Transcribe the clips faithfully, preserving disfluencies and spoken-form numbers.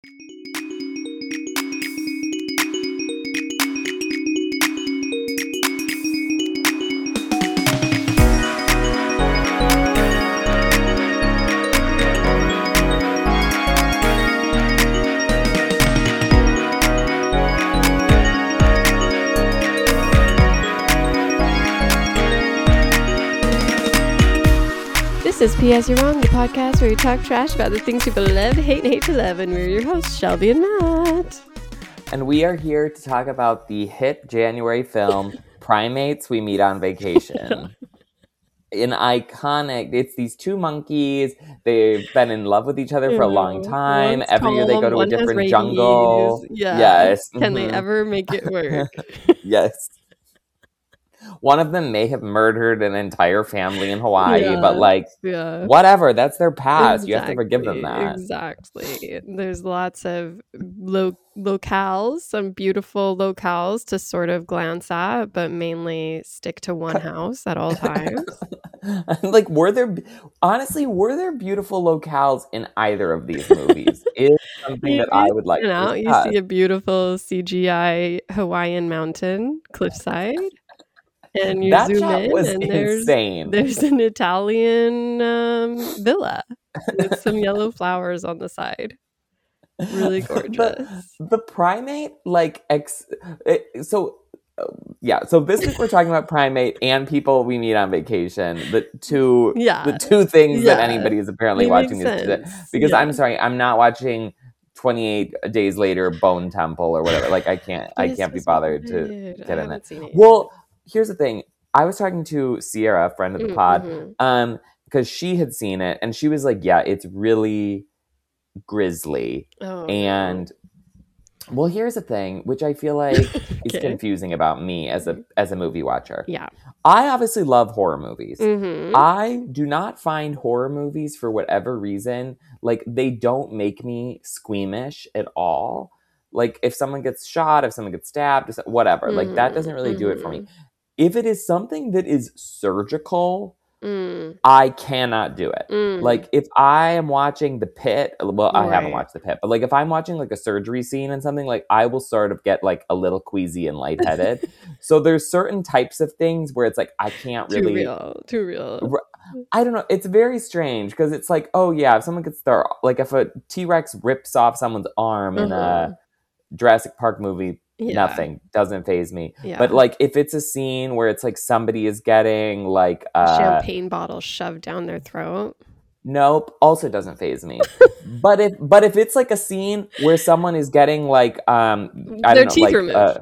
This is P S You're Wrong, the podcast where we talk trash about the things people love, hate, and hate to love, and we're your hosts, Shelby and Matt. And we are here to talk about the hit January film, Primates, We Meet on Vacation. An iconic, it's these two monkeys, they've been in love with each other for a long time. One's Every year they go to a different jungle. Yeah. Yes. Can mm-hmm. they ever make it work? Yes. One of them may have murdered an entire family in Hawaii, yeah, but like, yeah. whatever, that's their past. Exactly, you have to forgive them that. Exactly. There's lots of lo- locales, some beautiful locales to sort of glance at, but mainly stick to one house at all times. Like, were there, honestly, were there beautiful locales in either of these movies? Is something that I would like you know, to You discuss. see a beautiful C G I Hawaiian mountain cliffside. And you that zoom shot in, was and there's, insane. there's an Italian um, villa with some yellow flowers on the side. Really gorgeous. the, the primate, like, ex. It, so, uh, yeah. So this week we're talking about Primate and People We Meet on Vacation. The two, yeah. the two things yeah. that anybody is apparently it watching this today. Because yeah. I'm sorry, I'm not watching twenty-eight Days Later, Bone Temple, or whatever. Like, I can't, I can't be bothered to get in it. it. Well. Here's the thing. I was talking to Sierra, a friend of the mm-hmm. pod, um, because she had seen it, and she was like, yeah, it's really grisly. Oh, and, no. well, here's the thing, which I feel like okay. is confusing about me as a as a movie watcher. Yeah. I obviously love horror movies. Mm-hmm. I do not find horror movies, for whatever reason, like, they don't make me squeamish at all. Like, if someone gets shot, if someone gets stabbed, whatever, mm-hmm. like, that doesn't really mm-hmm. do it for me. If it is something that is surgical, mm. I cannot do it. Mm. Like, if I am watching The Pit, well, I right. haven't watched The Pit, but, like, if I'm watching, like, a surgery scene and something, like, I will sort of get, like, a little queasy and lightheaded. So there's certain types of things where it's, like, I can't really... Too real. Too real. I don't know. It's very strange, because it's like, oh, yeah, if someone gets their... Like, if a T-Rex rips off someone's arm mm-hmm. in a Jurassic Park movie... Yeah. Nothing doesn't faze me. Yeah. But like, if it's a scene where it's like somebody is getting like a uh, champagne bottle shoved down their throat, nope, also doesn't faze me. but if but if it's like a scene where someone is getting like um I their don't know, teeth like, removed, uh,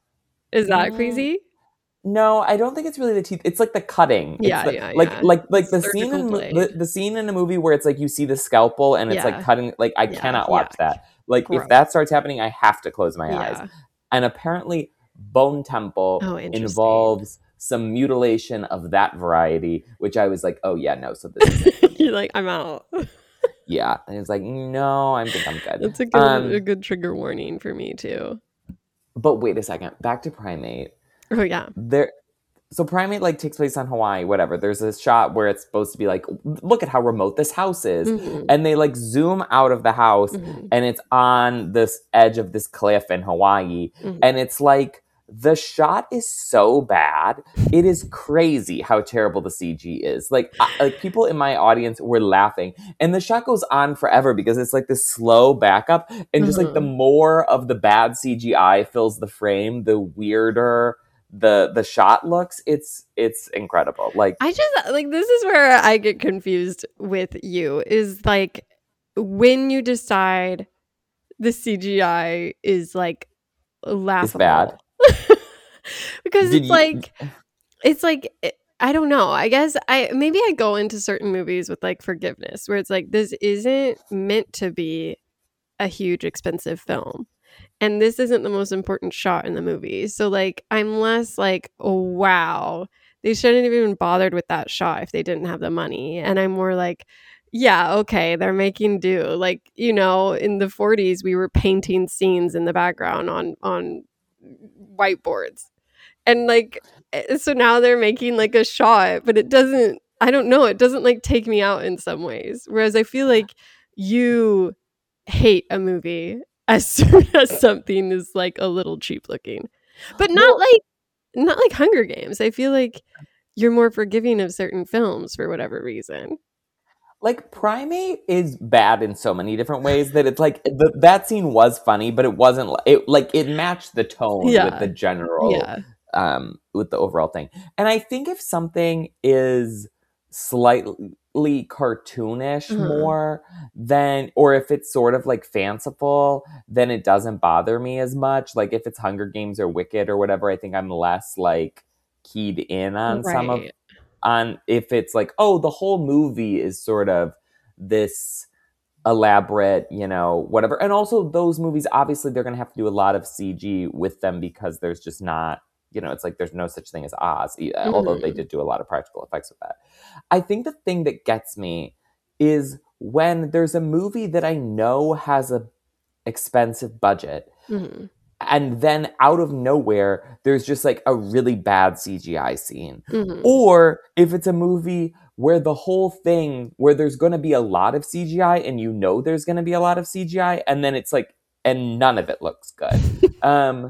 is that uh, crazy? No, I don't think it's really the teeth. It's like the cutting. It's yeah, the, yeah, like yeah. like like the Surgical scene in blade. the, the scene in a movie where it's like you see the scalpel and it's yeah. like cutting. Like I yeah, cannot watch yeah. that. Like Gross. If that starts happening, I have to close my yeah. eyes. And apparently, Bone Temple oh, involves some mutilation of that variety, which I was like, oh yeah, no. So this is you're like, I'm out. Yeah, and it's like, no, I think I'm good. That's a good, um, a good trigger warning for me too. But wait a second, back to Primate. Oh yeah, there. So Primate like takes place on Hawaii, whatever. There's this shot where it's supposed to be like, look at how remote this house is. Mm-hmm. And they like zoom out of the house mm-hmm. and it's on this edge of this cliff in Hawaii. Mm-hmm. And it's like, the shot is so bad. It is crazy how terrible the C G is. Like, I, like people in my audience were laughing. And the shot goes on forever because it's like this slow backup. And just mm-hmm. like the more of the bad C G I fills the frame, the weirder the the shot looks. It's it's incredible. Like, I just like, this is where I get confused with you, is like when you decide the C G I is like laughable. It's bad. Because Did it's you, like it's like I don't know. I guess I maybe I go into certain movies with like forgiveness, where it's like, this isn't meant to be a huge expensive film. And this isn't the most important shot in the movie. So, like, I'm less like, oh, wow, they shouldn't have even bothered with that shot if they didn't have the money. And I'm more like, yeah, okay, they're making do. Like, you know, in the forties, we were painting scenes in the background on, on whiteboards. And, like, so now they're making, like, a shot, but it doesn't, I don't know, it doesn't, like, take me out in some ways. Whereas I feel like you hate a movie as soon as something is like a little cheap looking. But not Well, like not like Hunger Games. I feel like you're more forgiving of certain films for whatever reason. like Primate is bad in so many different ways that it's like the, that scene was funny, but it wasn't li- it like it matched the tone with Yeah. the general Yeah. um with the overall thing. And I think if something is slightly cartoonish Uh-huh. more then or if it's sort of like fanciful, then it doesn't bother me as much. Like if it's Hunger Games or Wicked or whatever, I think I'm less like keyed in on some of Right. on if it's like, oh, the whole movie is sort of this elaborate, you know, whatever. And also those movies, obviously they're going to have to do a lot of C G with them because there's just not, you know, it's like there's no such thing as Oz, e- although they Mhm. did do a lot of practical effects with that. I think the thing that gets me is when there's a movie that I know has a expensive budget Mhm. and then out of nowhere there's just like a really bad C G I scene. Mhm. Or if it's a movie where the whole thing where there's going to be a lot of C G I and you know there's going to be a lot of C G I and then it's like and none of it looks good. um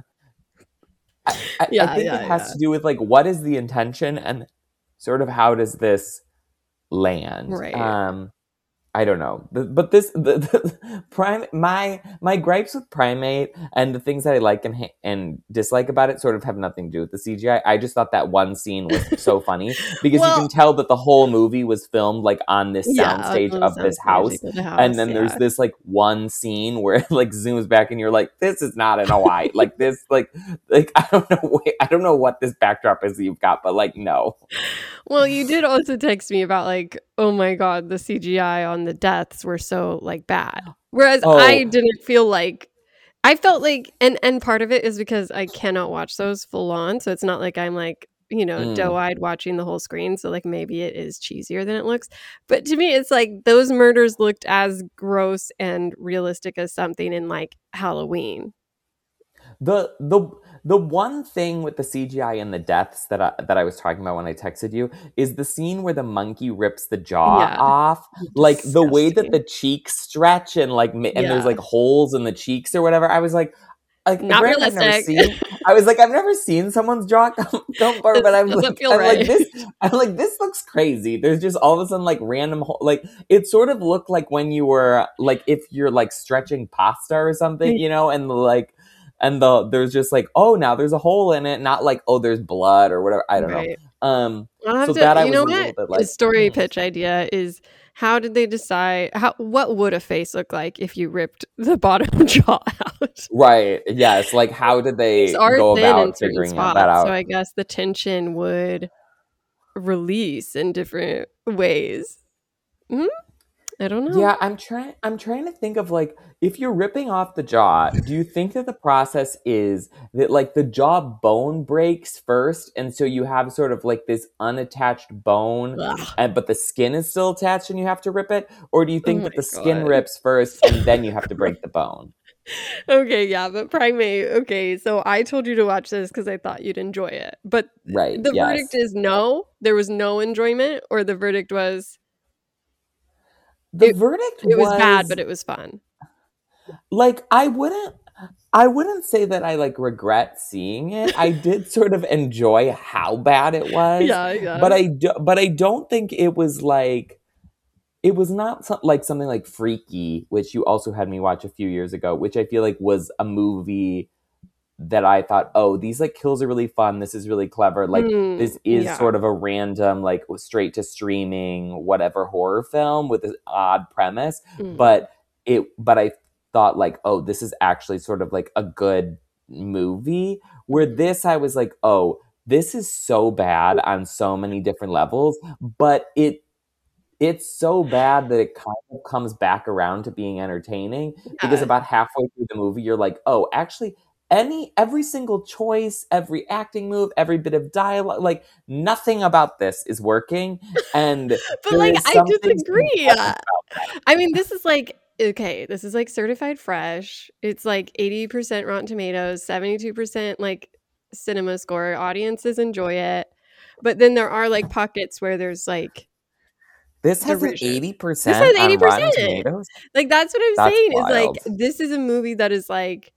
I, I, I Yeah, think it yeah, has yeah. to do with like what is the intention and sort of how does this land. Right. um I don't know, the, but this the, the prime my my gripes with Primate and the things that I like and ha- and dislike about it sort of have nothing to do with the C G I. I I just thought that one scene was so funny because you Well, can tell that the whole movie was filmed like on this yeah, on soundstage the of this soundstage house, of the and house, then there's yeah. this like one scene where it like zooms back and you're like, this is not in Hawaii. Like this, like like I don't know, wait, I don't know what this backdrop is that you've got, but like no. Well, you did also text me about like, oh my god, the C G I on the deaths were so like bad. Whereas I Oh, didn't feel like I felt like and and part of it is because I cannot watch those full on, so it's not like I'm like, you know, mm. doe-eyed watching the whole screen, so like maybe it is cheesier than it looks. But to me it's like those murders looked as gross and realistic as something in like Halloween. The the the one thing with the C G I and the deaths that I, that I was talking about when I texted you is the scene where the monkey rips the jaw Yeah. off, like the way that Disgusting. the cheeks stretch and like ma- and there's Yeah. like holes in the cheeks or whatever. I was like, like Not granted, I've never realistic. seen. I was like, I've never seen someone's jaw come, come forward, but This I'm doesn't like, feel I'm like right. this. I'm like this looks crazy. There's just all of a sudden like random hole. Like it sort of looked like when you were like if you're like stretching pasta or something, you know, and like and the there's just like oh now there's a hole in it, not like oh there's blood or whatever. I don't know. Right. Um, I'll have so to that I you was know a little what? bit A like. story hmm. pitch idea is how did they decide how what would a face look like if you ripped the bottom jaw out? Right. Yes. Like, how did These they are go thin in about certain figuring out that spots, so out? I guess the tension would release in different ways. Mhm. I don't know. Yeah, I'm trying I'm trying to think of like if you're ripping off the jaw, do you think that the process is that like the jaw bone breaks first and so you have sort of like this unattached bone Ugh. and but the skin is still attached and you have to rip it? Or do you Oh think my that the skin god. rips first and then you have to break the bone? Okay, yeah, but Primate. Okay, so I told you to watch this because I thought you'd enjoy it. But Right, the verdict yes. is no, there was no enjoyment, or the verdict was The it verdict it was bad, but was it was fun. like I wouldn't I wouldn't say that I like regret seeing it. I did sort of enjoy how bad it was, Yeah, yeah. but I do, but I don't think it was like it was not so, like something like Freaky, which you also had me watch a few years ago, which I feel like was a movie that I thought, oh, these like kills are really fun. This is really clever. Like Mm, this is yeah. sort of a random, like straight to streaming, whatever horror film with an odd premise. Mm. But it, but I thought like, oh, this is actually sort of like a good movie. Where this, I was like, oh, this is so bad on so many different levels, but it it's so bad that it kind of comes back around to being entertaining because Yeah. about halfway through the movie you're like, "Oh, actually any every single choice, every acting move, every bit of dialogue, like nothing about this is working." And But, there like, is I something disagree. subversive Uh, about that. I mean, this is like okay, this is like certified fresh. It's like eighty percent Rotten Tomatoes, seventy-two percent like cinema score. Audiences enjoy it. But then there are like pockets where there's like This has an Derision. eighty This percent has on eighty Rotten percent. Tomatoes. Like, that's what I'm That's saying is, like, wild. this is a movie that is, like,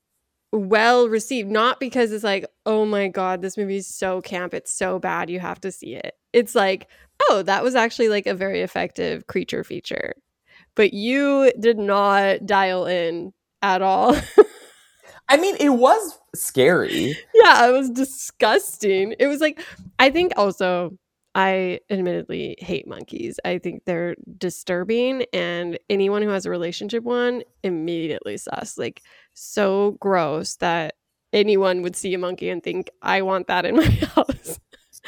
well received. Not because it's like, oh my God, this movie is so camp. It's so bad. You have to see it. It's like, oh, that was actually, like, a very effective creature feature. But you did not dial in at all. I mean, it was scary. Yeah, it was disgusting. It was like, I think also, I admittedly hate monkeys. I think they're disturbing, and anyone who has a relationship one immediately sus. Like, so gross that anyone would see a monkey and think, I want that in my house.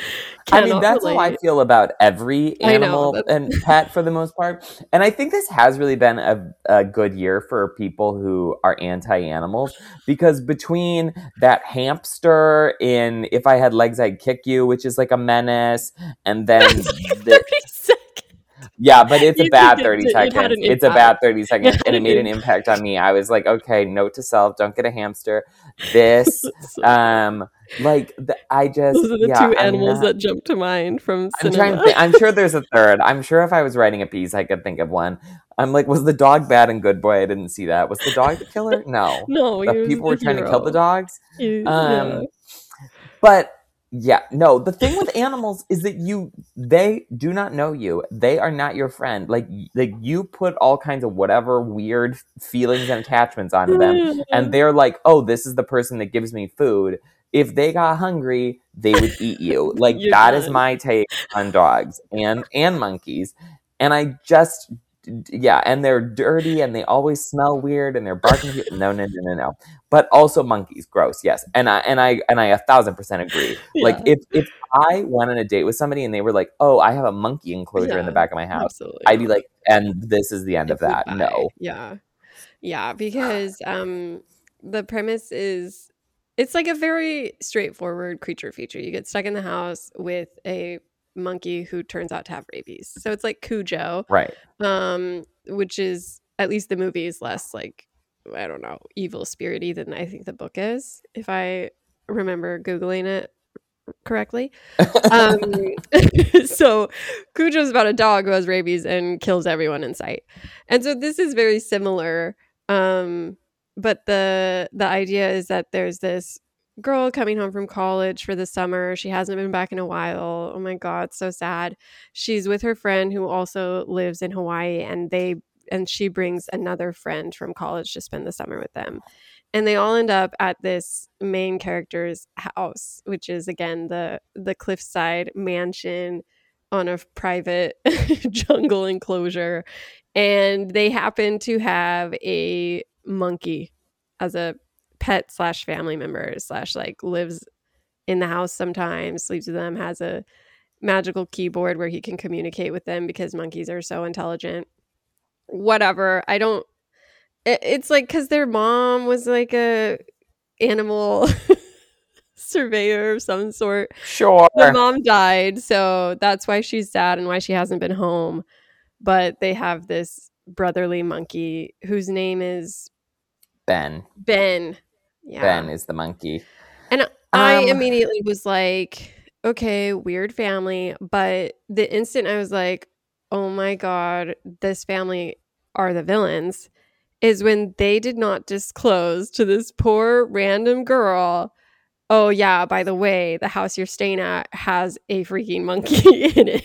I mean, that's relate. How I feel about every animal know, and pet for the most part. And I think this has really been a, a good year for people who are anti-animals, because between that hamster in If I Had Legs, I'd Kick You, which is like a menace, and then like the, yeah, but it's you a bad thirty it, seconds. It it's a bad thirty seconds, and it made an impact on me. I was like, okay, note to self: don't get a hamster. This, so um, like, the, I just those are the yeah, two animals not, that jump to mind from I'm cinema. trying to think. I'm sure there's a third. I'm sure if I was writing a piece, I could think of one. I'm like, was the dog bad in Good Boy? I didn't see that. Was the dog the killer? No, no. The people were trying hero. to kill the dogs. He, um, yeah. but. Yeah, no, the thing with animals is that you, they do not know you. They are not your friend. Like, like you put all kinds of whatever weird feelings and attachments onto them. And they're like, oh, this is the person that gives me food. If they got hungry, they would eat you. Like, that done. Is my take on dogs and, and monkeys. And I just, yeah, and they're dirty and they always smell weird and they're barking. No, no, no, no, no. But also monkeys, gross. Yes, and I and I and I a thousand percent agree. Yeah. Like if if I went on a date with somebody and they were like, "Oh, I have a monkey enclosure yeah, in the back of my house," absolutely. I'd be like, "And this is the end it's of that." No. Yeah, yeah, because um, the premise is it's like a very straightforward creature feature. You get stuck in the house with a monkey who turns out to have rabies. So it's like Cujo, right? Um, which is at least the movie is less like I don't know evil spirity than I think the book is, if I remember Googling it correctly. Um, so Cujo's about a dog who has rabies and kills everyone in sight, and so this is very similar. Um, but the the idea is that there's this girl coming home from college for the summer. She hasn't been back in a while. Oh my God, so sad. She's with her friend who also lives in Hawaii, and they and she brings another friend from college to spend the summer with them. And they all end up at this main character's house, which is again the the cliffside mansion on a private jungle enclosure. And they happen to have a monkey as a pet slash family member slash like lives in the house sometimes, sleeps with them, has a magical keyboard where he can communicate with them because monkeys are so intelligent. Whatever. I don't it, it's like because their mom was like a animal surveyor of some sort. Sure. The mom died, so that's why she's sad and why she hasn't been home. But they have this brotherly monkey whose name is Ben. Ben. Yeah. Ben is the monkey. And I um, immediately was like, okay, weird family. But the instant I was like, oh my God, this family are the villains, is when they did not disclose to this poor random girl, oh yeah, by the way, the house you're staying at has a freaking monkey in it.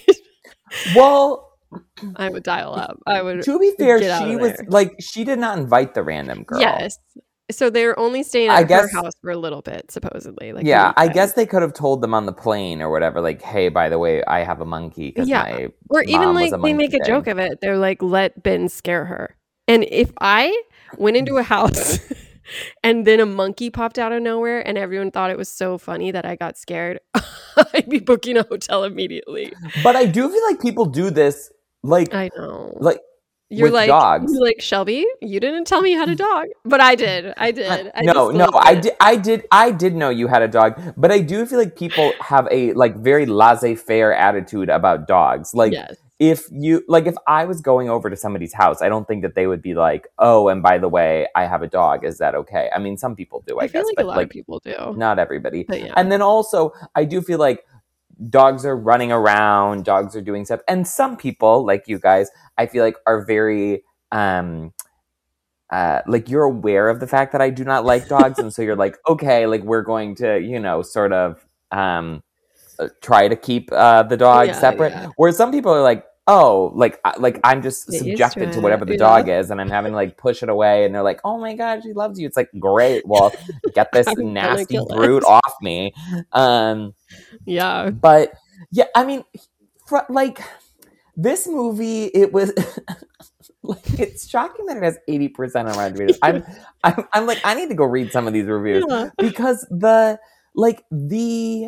Well, I would dial up. I would. To be fair, she was like, she did not invite the random girl. Yes. So they were only staying at I guess, her house for a little bit, supposedly. Like yeah, I guess they could have told them on the plane or whatever, like, hey, by the way, I have a monkey. Yeah. My or even like they make a kid. joke of it. They're like, let Ben scare her. And if I went into a house and then a monkey popped out of nowhere and everyone thought it was so funny that I got scared, I'd be booking a hotel immediately. But I do feel like people do this. Like, I know. Like, You're with like, dogs. You're like, Shelby, you didn't tell me you had a dog, but I did. I did. I no, no, I did. I did. I did know you had a dog, but I do feel like people have a like very laissez-faire attitude about dogs. Like, yes. if you like, if I was going over to somebody's house, I don't think that they would be like, "Oh, and by the way, I have a dog. Is that okay?" I mean, some people do, I, I feel guess, like but a lot like of people do. Not everybody. Yeah. And then also, I do feel like dogs are running around, dogs are doing stuff. And some people, like you guys, I feel like are very, um, uh, like you're aware of the fact that I do not like dogs. And so you're like, okay, like we're going to, you know, sort of um, try to keep uh, the dog Yeah, separate. yeah. Whereas some people are like, oh, like, I- like I'm just Get used subjected to to it, whatever the yeah. dog is, and I'm having to like push it away, and they're like, oh my god, she loves you. It's like, great, well, get this I'm gonna nasty kill it. brute off me. Um, Yeah. but yeah, I mean, fr- like this movie, it was. Like, it's shocking that it has eighty percent on Rotten Tomatoes. I'm, I'm, I'm like, I need to go read some of these reviews Yeah. because the, like, the,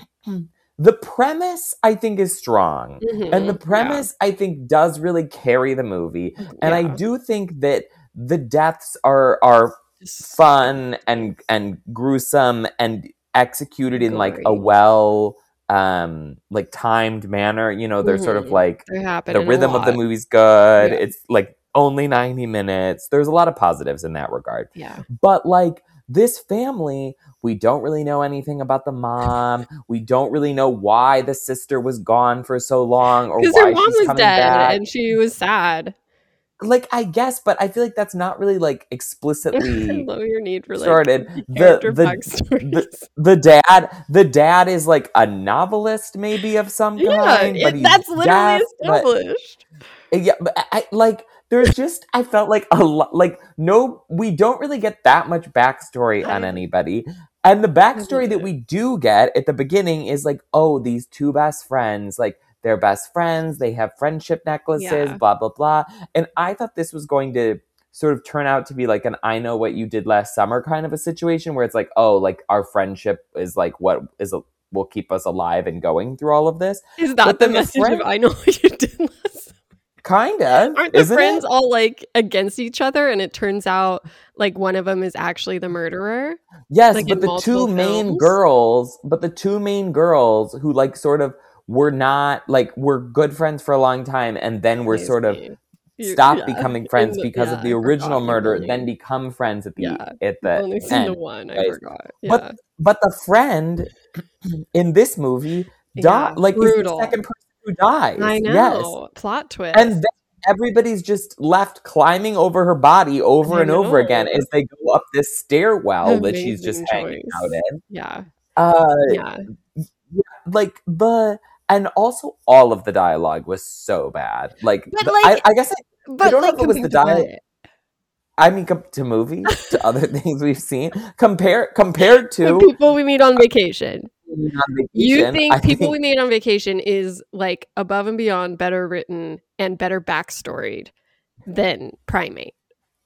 the premise I think is strong, Mhm, and the yeah. premise I think does really carry the movie, and I Yeah. do think that the deaths are are Just fun and and gruesome and executed in like a gory. well um like timed manner. You know, they're sort of Mhm. like They're the happening a rhythm of the lot. movie's good. Yeah. It's like only ninety minutes. There's a lot of positives in that regard. Yeah. But like this family, we don't really know anything about the mom. We don't really know why the sister was gone for so long or Because her why mom she's was coming dead back. and she was sad. Like, I guess, but I feel like that's not really like I explicitly love your need for like started. The character the, backstories. the the dad the dad is like a novelist maybe of some Yeah, kind, but it, he's that's literally deaf. But established. yeah, but I, I like there's just I felt like a lot like no we don't really get that much backstory on I- anybody. And the backstory that didn't. we do get at the beginning is like, oh, these two best friends, like they're best friends, they have friendship necklaces, Yeah. blah blah blah. And I thought this was going to sort of turn out to be like an I know what you did last summer kind of a situation where it's like, oh, like our friendship is like what is a, will keep us alive and going through all of this. Is that But the then the message friend- of I know what you did last? Kind of. Aren't the isn't friends it? all like against each other and it turns out like one of them is actually the murderer? Yes, like, but in the multiple two main films? girls, but the two main girls who like sort of were not like were good friends for a long time and then were I sort of see. You- stopped yeah. becoming In friends the- because yeah, of the I original forgot. murder, You've then only- become friends at the Yeah. at I've the only seen the end. one. I right? forgot. But- Yeah. But the friend in this movie Yeah, died, like is the brutal. second person who dies. I Yes. know. Plot twist. And then everybody's just left climbing over her body over I and over again know. as they go up this stairwell that she's just Amazing hanging choice. out in. Yeah. Uh, Yeah. like the and also all of the dialogue was so bad. Like, But, the- like- I, I guess I, But don't know like if it was the compared to dial- what? I mean com- to movies, to other things we've seen. Compare compared The to People We Meet on Vacation. on Vacation, You think I People think- We Meet on Vacation is like above and beyond better written and better backstoried than Primate?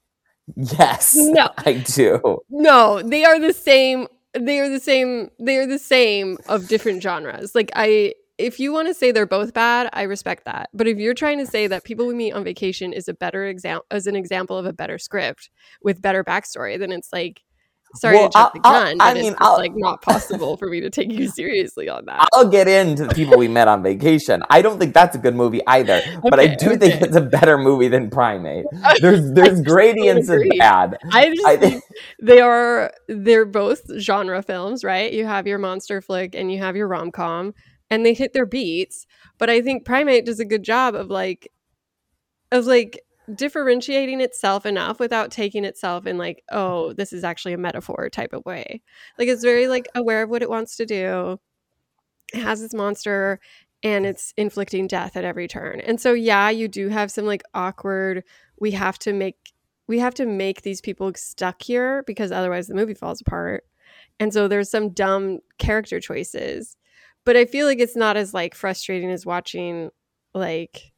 Yes, No. I do. No, they are the same. They are the same. They are the same of different genres. Like I, if you want to say they're both bad, I respect that. But if you're trying to say that People We Meet on Vacation is a better example, as an example of a better script with better backstory, then it's like, sorry Well, to jump the I'll- I'll- gun, I but mean, it's I'll- like not possible for me to take you seriously on that. I'll get into the People We Met on Vacation. I don't think that's a good movie either, but I Okay, do think okay. it's a better movie than Primate. There's there's gradients of agree. bad. I just I think think they are they're both genre films, right? You have your monster flick and you have your rom-com and they hit their beats, but I think Primate does a good job of like of like differentiating itself enough without taking itself in like, oh, this is actually a metaphor type of way. Like it's very like aware of what it wants to do. It has its monster and it's inflicting death at every turn. And so yeah, you do have some like awkward, we have to make we have to make these people stuck here because otherwise the movie falls apart. And so there's some dumb character choices. But I feel like it's not as like frustrating as watching like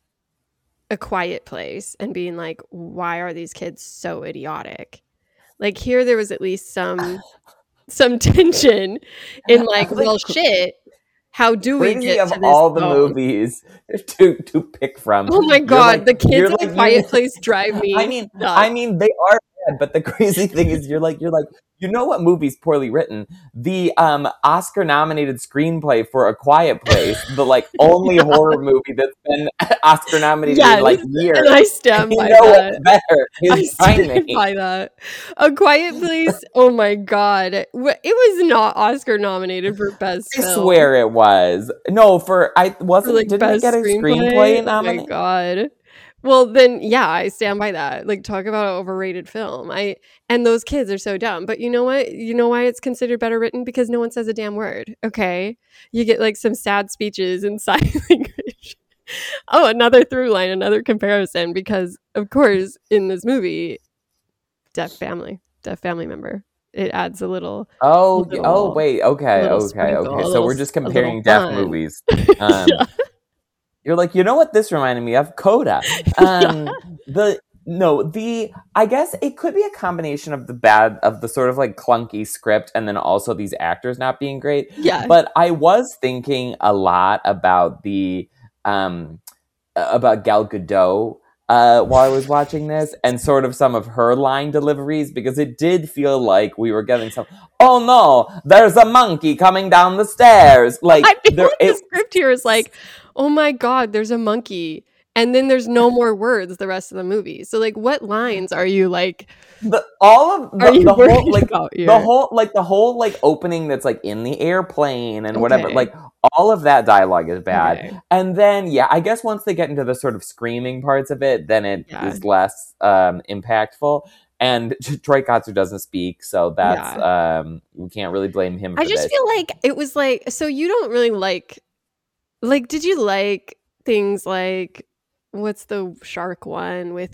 A Quiet Place and being like, why are these kids so idiotic? Like here there was at least some some tension in like, I think well shit, how do we crazy get of to this all the phone? movies to to pick from. Oh my You're god, like- the kids you're in like- A Quiet you- Place drive me I mean, nuts. I mean, they are bad bad. But the crazy thing is, you're like, you're like, you know what movie's poorly written? The um, Oscar-nominated screenplay for A Quiet Place, the like only yeah. horror movie that's been Oscar-nominated yes, in like years. And I stand and by you know that. What's better? I stand by that. A Quiet Place. Oh my god, it was not Oscar-nominated for best. I film. swear it was. No, for I wasn't. For like didn't it get a screenplay, screenplay nominated? Oh my god. Well, then, yeah, I stand by that. Like, talk about an overrated film. I and those kids are so dumb. But you know what? You know why it's considered better written? Because no one says a damn word. Okay, you get like some sad speeches in sign language. Oh, another through line, another comparison. Because of course, in this movie, deaf family, deaf family member. It adds a little. Oh, little, oh, wait. Okay, okay, sprinkle, okay. So little, we're just comparing deaf fun. movies. Um, yeah. You're like, you know what this reminded me of? Coda. Um, yeah. The no, the I guess it could be a combination of the bad of the sort of like clunky script and then also these actors not being great. Yeah. But I was thinking a lot about the um about Gal Gadot uh, while I was watching this and sort of some of her line deliveries because it did feel like we were getting some. Oh no, there's a monkey coming down the stairs. Like I feel there, like it, the script here is like. Oh my god, there's a monkey. And then there's no more words the rest of the movie. So like what lines are you like the all of the, are you the whole like about here? the whole like the whole like opening that's like in the airplane and okay. whatever like all of that dialogue is bad. Okay. And then yeah, I guess once they get into the sort of screaming parts of it, then it yeah. is less um impactful. And Troy Kotsur doesn't speak, so that's yeah. um we can't really blame him for I just this. feel like it was like so you don't really like Like, did you like things like, what's the shark one with?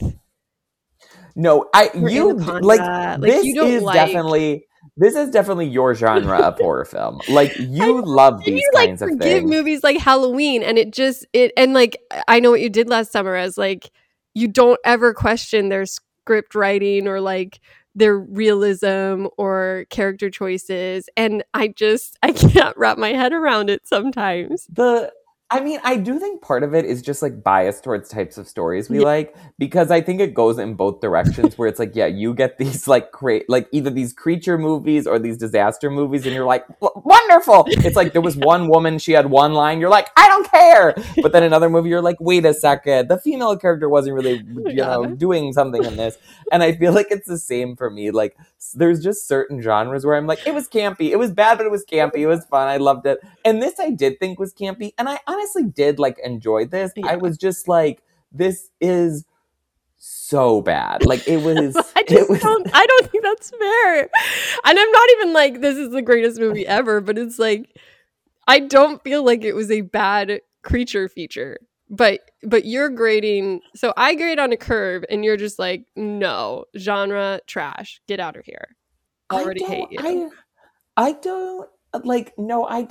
No, I you like, like this you don't is like... definitely this is definitely your genre of horror film. Like you love these you, kinds like, of forgive things. Movies like Halloween, and it just it and like I know what you did last summer as like you don't ever question their script writing or like their realism or character choices, and I just I can't wrap my head around it sometimes. The I mean, I do think part of it is just like bias towards types of stories we yeah. like, because I think it goes in both directions where it's like, yeah, you get these like great, like either these creature movies or these disaster movies and you're like, wonderful. It's like there was one woman, she had one line, you're like, I don't care. But then another movie, you're like, wait a second, the female character wasn't really, you yeah. know, doing something in this. And I feel like it's the same for me. Like there's just certain genres where I'm like, it was campy. It was bad, but it was campy. It was fun. I loved it. And this I did think was campy. And I honestly did like enjoy this. Yeah. I was just like, this is so bad. Like it was. I just it was, don't. I don't think that's fair. And I'm not even like this is the greatest movie ever. But it's like I don't feel like it was a bad creature feature. But but you're grading. So I grade on a curve, and you're just like, no, genre trash. Get out of here. I already I hate you. I, I don't like. No, I.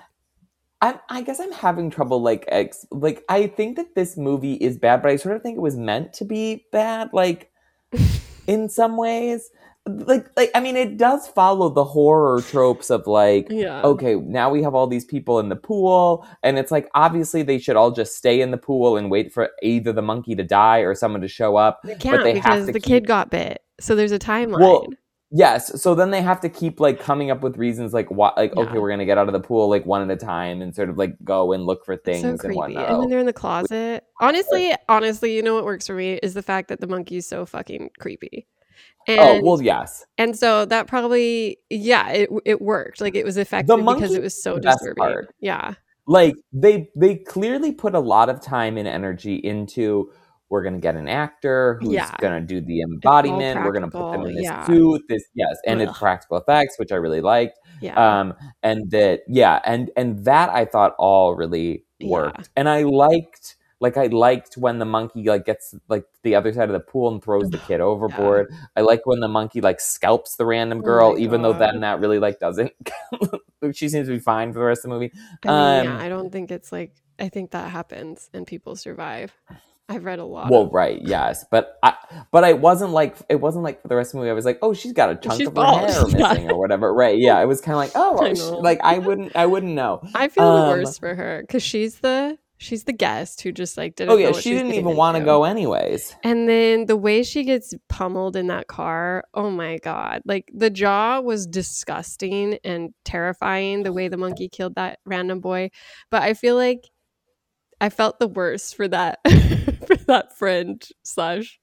I, I guess I'm having trouble, like, ex- like, I think that this movie is bad, but I sort of think it was meant to be bad, like, in some ways. Like, like I mean, it does follow the horror tropes of, like, yeah. okay, now we have all these people in the pool, and it's like, obviously they should all just stay in the pool and wait for either the monkey to die or someone to show up. They can't, but they because have to the keep... kid got bit, so there's a timeline. Well, yes, so then they have to keep like coming up with reasons like what, like yeah. okay, we're gonna get out of the pool like one at a time and sort of like go and look for things so and creepy. whatnot. And when they're in the closet, honestly, honestly, you know what works for me is the fact that the monkey's so fucking creepy. And, oh well, yes. And so that probably, yeah, it it worked. Like it was effective because it was so disturbing. Part. Yeah, like they they clearly put a lot of time and energy into. We're going to get an actor who's yeah. going to do the embodiment. We're going to put them in this yeah. suit. This, yes. And Ugh. It's practical effects, which I really liked. Yeah. Um, and that, yeah. And, and that I thought all really worked. Yeah. And I liked, like, I liked when the monkey, like, gets, like, the other side of the pool and throws the kid overboard. Yeah. I like when the monkey, like, scalps the random girl, oh even God. though then that really, like, doesn't. She seems to be fine for the rest of the movie. I mean, um, yeah, I don't think it's, like, I think that happens and people survive. I've read a lot. Well, of right, yes, but I, but I wasn't like, it wasn't like for the rest of the movie. I was like, oh, she's got a chunk she's of bald. her hair missing or whatever. Right? Yeah, it was kind of like, oh, I she, like I wouldn't, I wouldn't know. I feel um, the worst for her because she's the She's the guest who just like didn't Oh yeah, know what she she's didn't getting even want to into. go anyways. And then the way she gets pummeled in that car, oh my God. Like the jaw was disgusting and terrifying the way the monkey killed that random boy. But I feel like I felt the worst for that for that friend slash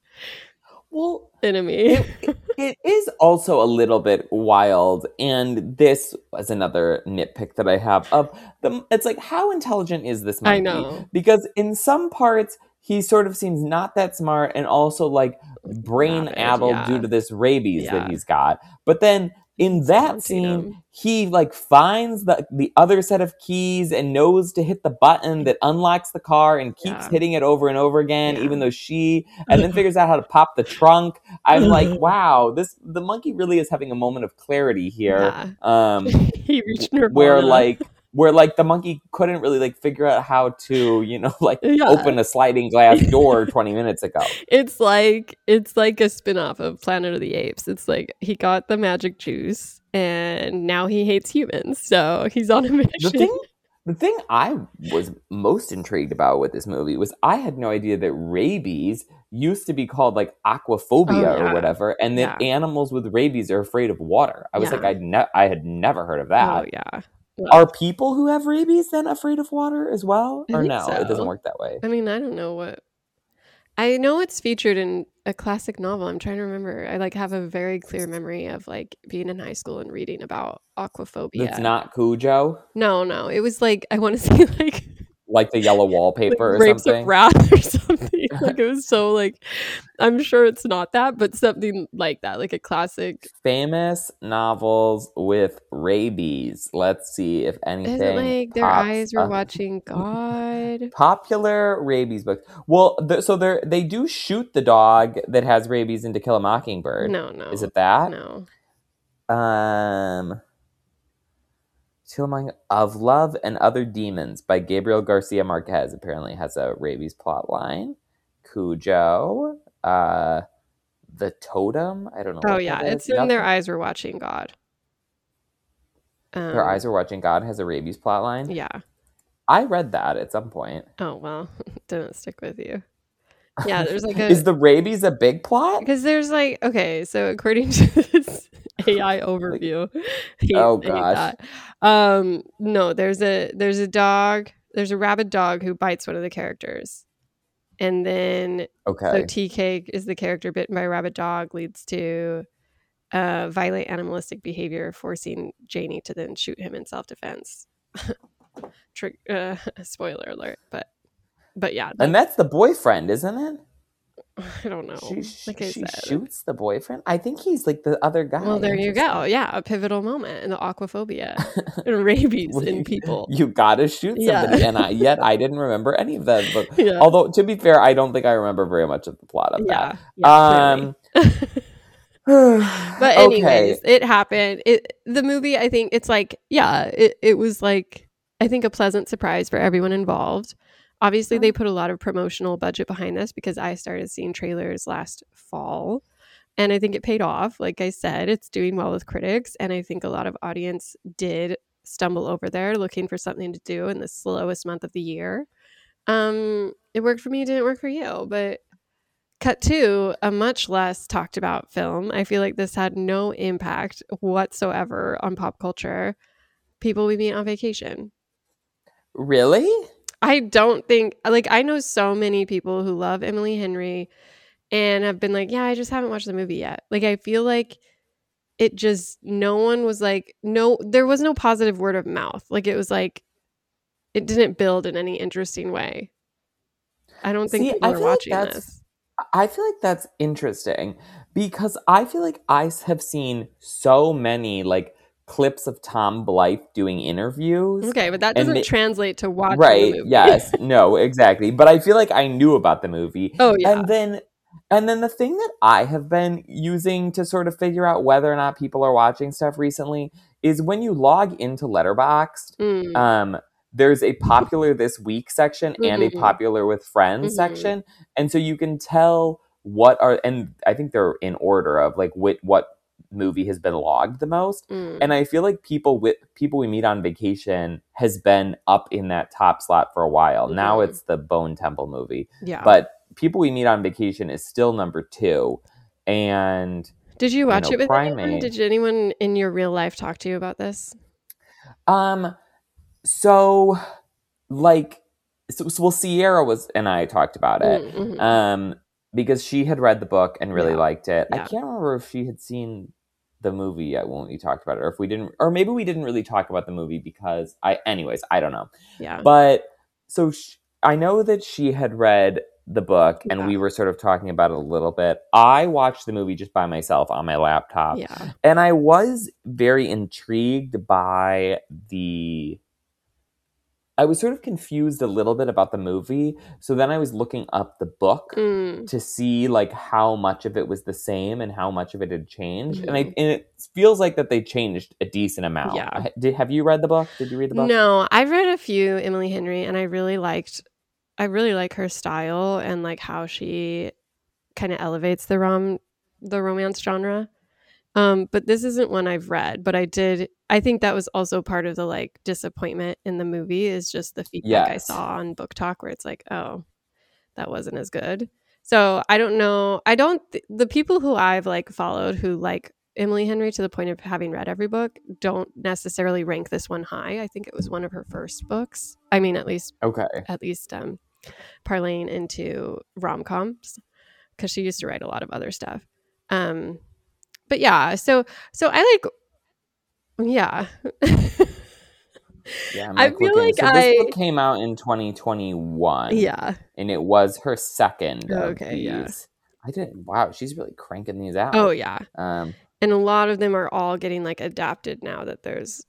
well enemy. It, it is also a little bit wild, and this was another nitpick that I have of the. It's like, how intelligent is this monkey? I know. Because in some parts he sort of seems not that smart, and also like brain Savage, addled yeah. due to this rabies Yeah. that he's got. But then in He's that taunting scene, him. he like finds the the other set of keys and knows to hit the button that unlocks the car and keeps Yeah. hitting it over and over again, Yeah. even though she and then figures out how to pop the trunk. I'm like, wow, this the monkey really is having a moment of clarity here. Yeah. Um, He reached Nirvana. where like where like the monkey couldn't really like figure out how to, you know, like Yeah. open a sliding glass door twenty minutes ago. It's like it's like a spin-off of Planet of the Apes. It's like he got the magic juice and now he hates humans. So he's on a mission. The thing The thing I was most intrigued about with this movie was I had no idea that rabies used to be called like aquaphobia Oh, yeah. or whatever, and that Yeah. animals with rabies are afraid of water. I was Yeah. like, I ne- I had never heard of that. Oh yeah. Are people who have rabies then afraid of water as well? I Or think no, so. it doesn't work that way. I mean, I don't know what. I know it's featured in a classic novel. I'm trying to remember. I like have a very clear memory of like being in high school and reading about aquaphobia. It's not Cujo, No, no. It was like I want to say like like the yellow like wallpaper or Grapes something. of Wrath or something. Like it was so like I'm sure it's not that, but something like that, like a classic. Famous novels with rabies. Let's see if anything. Is it like Their pops Eyes Were up. Watching God? Popular rabies books. Well, th- so they they do shoot the dog that has rabies in To Kill a Mockingbird. No, no. Is it that? No. Um, Kill a Mock- of Love and Other Demons by Gabriel Garcia Marquez apparently has a rabies plot line. Cujo. Uh, The Totem. I don't know. Oh what yeah, that it's is. in Their Nothing- Eyes Were Watching God. Um, Her Eyes Are Watching God has a rabies plot line. Yeah. I read that at some point. Oh well, didn't stick with you. Yeah, there's like a Is the rabies a big plot? because there's like okay, so according to this A I overview, hate- Oh, I hate gosh. that. Um, no, there's a there's a dog, there's a rabid dog who bites one of the characters, and then Okay. so Tea Cake is the character bitten by a rabid dog, leads to uh, violent animalistic behavior, forcing Janie to then shoot him in self defense. Trick, uh, spoiler alert, but but yeah, And that's the boyfriend, isn't it? I don't know. She, sh- like I she said, shoots the boyfriend? I think he's like the other guy. well, there you go. Interesting. Yeah, a pivotal moment in the aquaphobia and rabies Well, in you- people. You gotta shoot Yeah. somebody. And I, yet I didn't remember any of that. But Yeah, although, to be fair, I don't think I remember very much of the plot of yeah, that. yeah. Um, clearly. But anyways, okay. it happened. It the movie, I think it's like, yeah, it, it was like I think a pleasant surprise for everyone involved. Obviously, they put a lot of promotional budget behind this because I started seeing trailers last fall. And I think it paid off. Like I said, it's doing well with critics. And I think a lot of audience did stumble over there looking for something to do in the slowest month of the year. Um, it worked for me, it didn't work for you. But cut to a much less talked about film. I feel like this had no impact whatsoever on pop culture. People we meet on vacation. Really? I don't think, like, I know so many people who love Emily Henry and have been like, yeah, I just haven't watched the movie yet. Like, I feel like it just, no one was like, no, there was no positive word of mouth. Like, it was like, it didn't build in any interesting way. I don't think See, people I are feel like watching that's- this. I feel like that's interesting because I feel like I have seen so many like clips of Tom Blythe doing interviews. Okay, but that and doesn't ma- translate to watching right, the movie. yes, no, exactly. But I feel like I knew about the movie. Oh, yeah. And then and then the thing that I have been using to sort of figure out whether or not people are watching stuff recently is when you log into Letterboxd, Mm. um there's a popular this week section and a Mhm. popular with friends Mhm. section. And so you can tell what are, and I think they're in order of like what, what movie has been logged the most. Mm. And I feel like people with people we meet on vacation has been up in that top slot for a while. Mm-hmm. Now it's the Bone Temple movie. Yeah. But People We Meet on Vacation is still number two. And did you watch you know, it with Primate, anyone? Did anyone in your real life talk to you about this? Um, so like, so, so well, Sierra was and I talked about it. Mm-hmm. Um, because she had read the book and really yeah. liked it. Yeah. I can't remember if she had seen the movie yet when we talked about it, or if we didn't, or maybe we didn't really talk about the movie because I, anyways, I don't know. Yeah. But so she, I know that she had read the book and yeah. we were sort of talking about it a little bit. I watched the movie just by myself on my laptop. Yeah. And I was very intrigued by the I was sort of confused a little bit about the movie. So then I was looking up the book mm. to see like how much of it was the same and how much of it had changed. Mm-hmm. And, I, and it feels like that they changed a decent amount. Yeah. Did, have you read the book? Did you read the book? No, I've read a few Emily Henry and I really liked, I really like her style and like how she kind of elevates the rom, the romance genre. Um, but this isn't one I've read, but I did. I think that was also part of the like disappointment in the movie is just the feedback yes. I saw on Book Talk where it's like, oh, that wasn't as good. So I don't know. I don't, th- the people who I've like followed who like Emily Henry to the point of having read every book don't necessarily rank this one high. I think it was one of her first books. I mean, at least, okay. at least um, parlaying into rom-coms because she used to write a lot of other stuff. Um, But yeah, so so I like, yeah. yeah, I'm I like feel looking. like so I, this book came out in twenty twenty-one. Yeah. And it was her second of okay, these. yeah. I didn't, wow, she's really cranking these out. Oh, yeah. Um, and a lot of them are all getting like adapted now that there's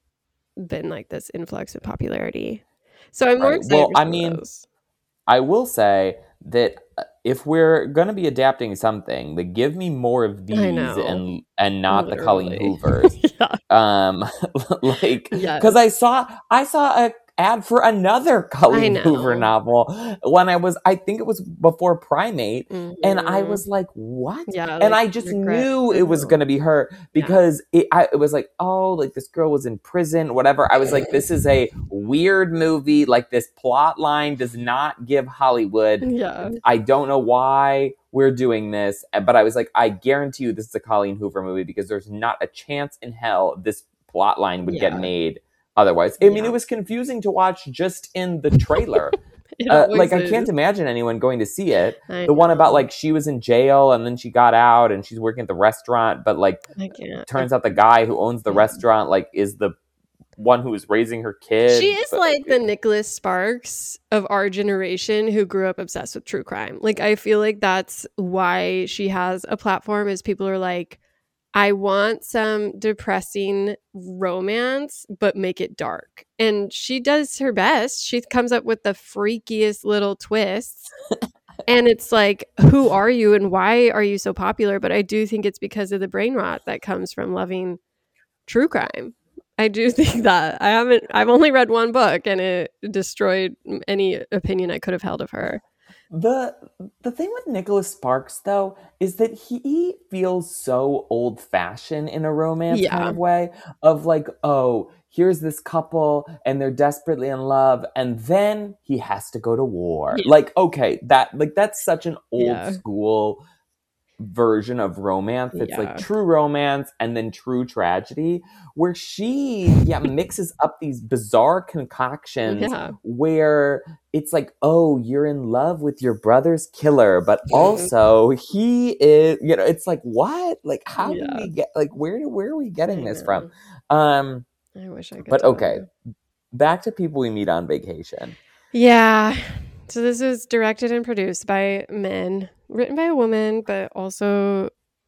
been like this influx of popularity. So I'm more right. excited Well, for I some mean, of those. I will say that if we're going to be adapting something, then give me more of these and and not Literally. the Colleen Hoovers. yeah. Um, like, Yes. because I saw I saw a ad for another Colleen Hoover novel when I was, I think it was before Primate, mm-hmm. and I was like, what? Yeah, and like, I just regret. knew it was going to be her because yeah. it, I, it was like, oh, like this girl was in prison, whatever. I was like, this is a weird movie. Like this plot line does not give Hollywood. Yeah. I don't know why we're doing this, but I was like, I guarantee you this is a Colleen Hoover movie because there's not a chance in hell this plot line would yeah. get made otherwise. I mean, yeah. it was confusing to watch just in the trailer. uh, like, is. I can't imagine anyone going to see it. I the know. one about, like, she was in jail and then she got out and she's working at the restaurant, but, like, I can't. turns out the guy who owns the yeah. restaurant, like, is the one who is raising her kid. She is but, like the Nicholas Sparks of our generation who grew up obsessed with true crime. Like, I feel like that's why she has a platform is people are like, I want some depressing romance, but make it dark. And she does her best. She comes up with the freakiest little twists. And it's like, who are you and why are you so popular? But I do think it's because of the brain rot that comes from loving true crime. I do think that. I haven't, I've only read one book and it destroyed any opinion I could have held of her. The the thing with Nicholas Sparks, though, is that he feels so old-fashioned in a romance yeah. kind of way of like, oh, here's this couple and they're desperately in love and then he has to go to war. Yeah. Like, okay, that like that's such an old yeah. school version of romance. It's yeah. like true romance and then true tragedy where she yeah mixes up these bizarre concoctions yeah. where it's like, oh, you're in love with your brother's killer, but also he is, you know, it's like, what? Like, how yeah. do we get, like, where do, where are we getting I this know. from? Um, I wish I could. But okay, you. Back to People We Meet on Vacation. Yeah. So this was directed and produced by men, written by a woman, but also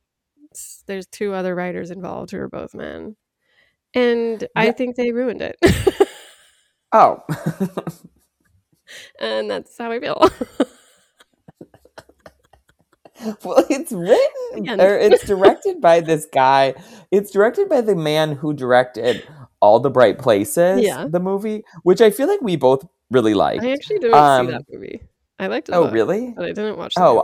there's two other writers involved who are both men. And yeah. I think they ruined it. Oh. And that's how I feel. Well, it's written or it's directed by this guy. It's directed by the man who directed All the Bright Places, yeah. the movie, which I feel like we both really liked. I actually didn't um, see that movie. I liked it. Oh, book, really? But I didn't watch the Oh, movie. I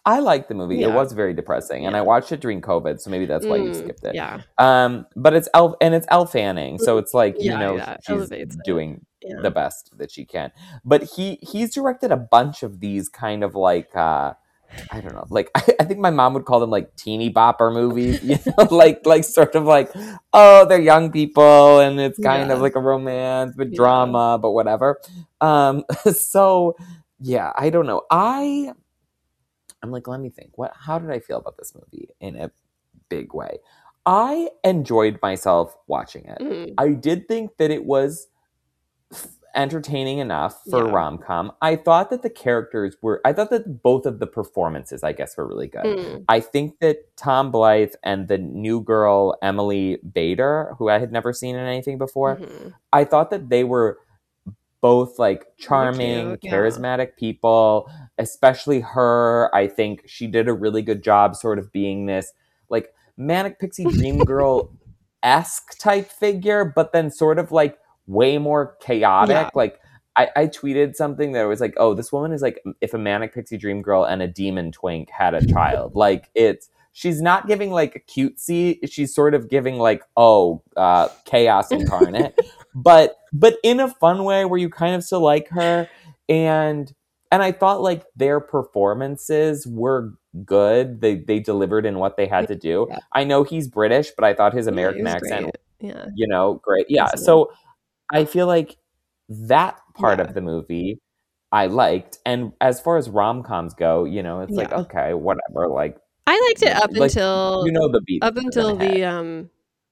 I liked the movie. Yeah. It was very depressing, and Yeah. I watched it during COVID, so maybe that's why you Mm, skipped it. yeah. Um, but it's Elle, and it's Elle Fanning, so it's like you Yeah, know yeah, she's elevates it. doing Yeah. the best that she can. But he he's directed a bunch of these kind of like uh, I don't know, like I, I think my mom would call them like teeny bopper movies, you know, like like sort of like oh they're young people and it's kind Yeah. of like a romance but Yeah. drama but whatever. Um, so yeah, I don't know. I I'm like, let me think. What? How did I feel about this movie in a big way? I enjoyed myself watching it. Mm. I did think that it was entertaining enough for Yeah. rom com. I thought that the characters were. I thought that both of the performances, I guess, were really good. Mm. I think that Tom Blythe and the new girl Emily Bader, who I had never seen in anything before, Mm-hmm. I thought that they were both like charming, cute, yeah. charismatic people, especially her. I think she did a really good job sort of being this like manic pixie dream girl esque type figure, but then sort of like way more chaotic. Yeah. Like I, I tweeted something that was like, oh, this woman is like if a manic pixie dream girl and a demon twink had a child. Like it's she's not giving like a cutesy, she's sort of giving like, oh, uh, chaos incarnate. but but in a fun way where you kind of still like her. And and I thought like their performances were good. They they delivered in what they had to do. Yeah. I know he's British, but I thought his Yeah, American it was accent, great. Yeah. you know, great. Yeah. Excellent. So I feel like that part Yeah. of the movie I liked. And as far as rom-coms go, you know, it's like, Yeah. okay, whatever. Like I liked it you- up like, until you know the beat up they're until gonna hit. the um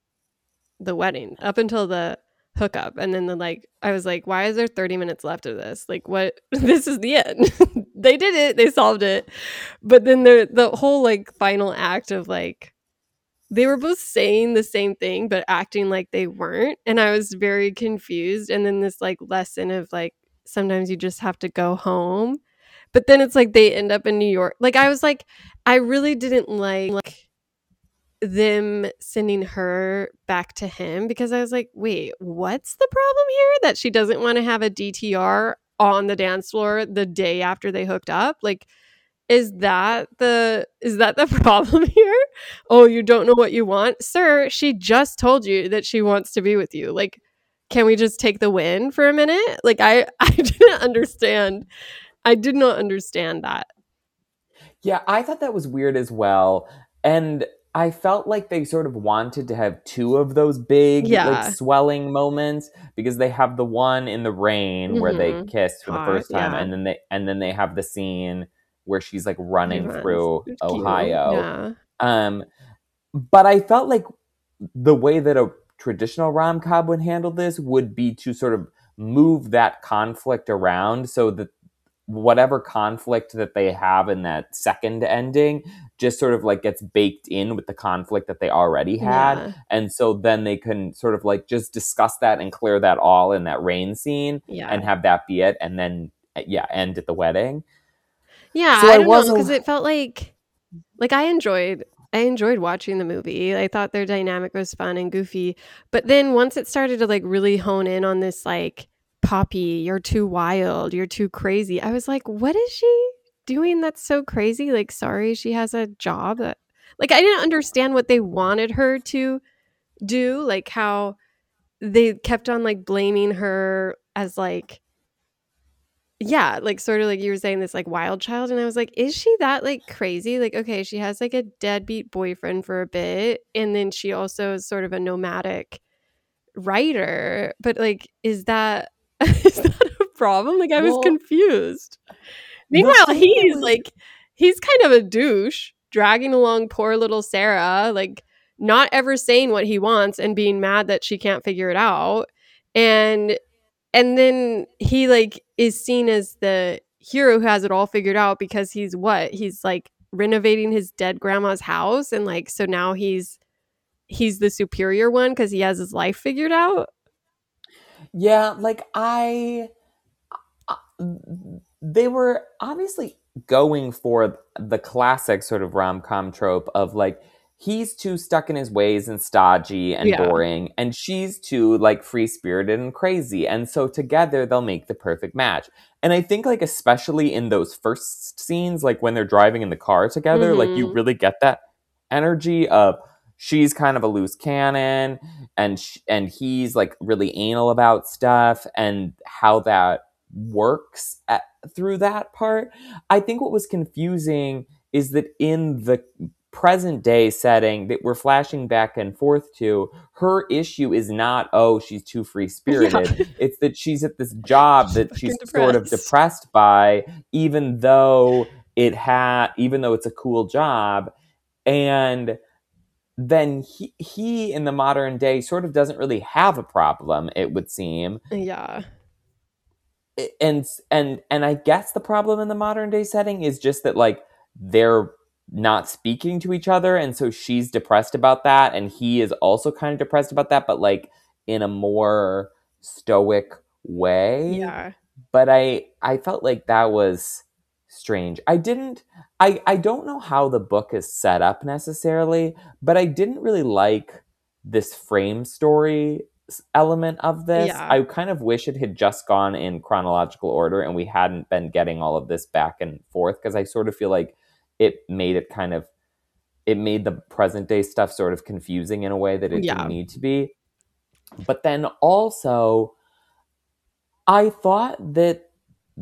the wedding, up until the hookup, and then the like I was like, why is there thirty minutes left of this? Like what? This is the end. They did it. They solved it. But then the the whole like final act of like they were both saying the same thing but acting like they weren't, and I was very confused. And then this like lesson of like sometimes you just have to go home. But then it's like they end up in New York. Like I was like I really didn't like, like them sending her back to him because I was like, wait, what's the problem here? That she doesn't want to have a D T R on the dance floor the day after they hooked up? Like, is that the is that the problem here? Oh, you don't know what you want? Sir, she just told you that she wants to be with you. Like, can we just take the win for a minute? Like I I didn't understand. I did not understand that. Yeah, I thought that was weird as well. And I felt like they sort of wanted to have two of those big, Yeah. like swelling moments because they have the one in the rain where they Mhm. kiss for the Hot, first time, yeah. and then they and then they have the scene where she's like running He runs. through It's cute. Ohio. Yeah. Um, but I felt like the way that a traditional rom-com would handle this would be to sort of move that conflict around so that whatever conflict that they have in that second ending just sort of like gets baked in with the conflict that they already had. Yeah. And so then they can sort of like just discuss that and clear that all in that rain scene Yeah. and have that be it. And then, yeah, end at the wedding. Yeah, So I I don't was know a- because it felt like like I enjoyed I enjoyed watching the movie. I thought their dynamic was fun and goofy. But then once it started to like really hone in on this like Poppy, you're too wild, you're too crazy. I was like, what is she doing that's so crazy? Like, sorry, she has a job that like I didn't understand what they wanted her to do, like how they kept on like blaming her as like yeah, like sort of like you were saying this like wild child, and I was like, is she that like crazy? Like, okay, she has like a deadbeat boyfriend for a bit, and then she also is sort of a nomadic writer, but like is that is that a problem? Like I was Well, confused. Meanwhile, thing he's that was- like he's kind of a douche, dragging along poor little Sarah, like not ever saying what he wants and being mad that she can't figure it out. And and then he like is seen as the hero who has it all figured out because he's what? He's like renovating his dead grandma's house, and like so now he's he's the superior one because he has his life figured out. Yeah, like I, I they were obviously going for the classic sort of rom-com trope of like he's too stuck in his ways and stodgy and Yeah. boring, and she's too like free-spirited and crazy. And so together they'll make the perfect match. And I think like especially in those first scenes, like when they're driving in the car together, like you Mhm. really get that energy of she's kind of a loose cannon and sh- and he's like really anal about stuff and how that works at, through that part. I think what was confusing is that in the present day setting that we're flashing back and forth to, her issue is not, oh, she's too free spirited. Yeah. It's that she's at this job She's that fucking she's sort of depressed. depressed by, even though it had, even though it's a cool job. And then he, he in the modern day sort of doesn't really have a problem, it would seem. Yeah. And and and I guess the problem in the modern day setting is just that like they're not speaking to each other, and so she's depressed about that, and he is also kind of depressed about that, but like in a more stoic way. Yeah. But I I felt like that was strange. I didn't I I don't know how the book is set up necessarily, but I didn't really like this frame story s- element of this. Yeah. I kind of wish it had just gone in chronological order and we hadn't been getting all of this back and forth, because I sort of feel like it made it kind of it made the present day stuff sort of confusing in a way that it Yeah. didn't need to be. But then also I thought that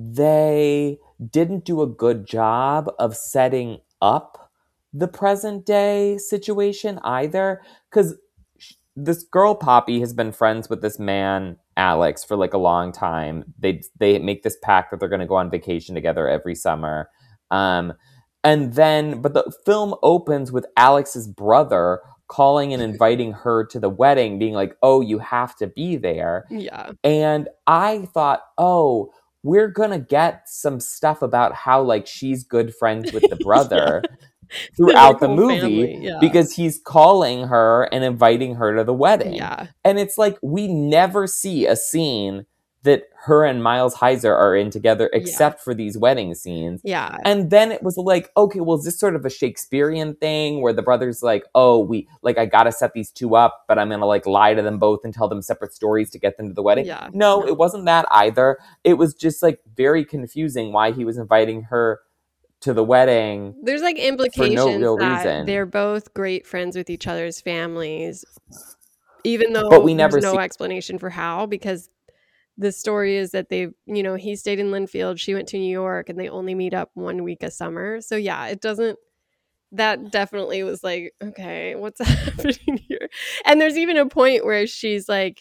they didn't do a good job of setting up the present day situation either. Because this girl, Poppy, has been friends with this man, Alex, for like a long time. They, they make this pact that they're going to go on vacation together every summer. Um, and then, but the film opens with Alex's brother calling and inviting her to the wedding, being like, oh, you have to be there. Yeah. And I thought, oh, we're going to get some stuff about how, like, she's good friends with the brother Yeah. throughout Like, the whole movie family, yeah. because he's calling her and inviting her to the wedding. Yeah. And it's like, we never see a scene that her and Miles Heiser are in together except for these wedding scenes. Yeah. And then it was like, okay, well, is this sort of a Shakespearean thing where the brother's like, oh, we, like, I gotta set these two up, but I'm gonna, like, lie to them both and tell them separate stories to get them to the wedding? Yeah. No, No. it wasn't that either. It was just, like, very confusing why he was inviting her to the wedding. There's like for implications no real that reason. they're both great friends with each other's families, even though But we never there's no see- explanation for how, because the story is that they, you know, he stayed in Linfield, she went to New York, and they only meet up one week a summer. So yeah, it doesn't, that definitely was like, okay, what's happening here? And there's even a point where she's like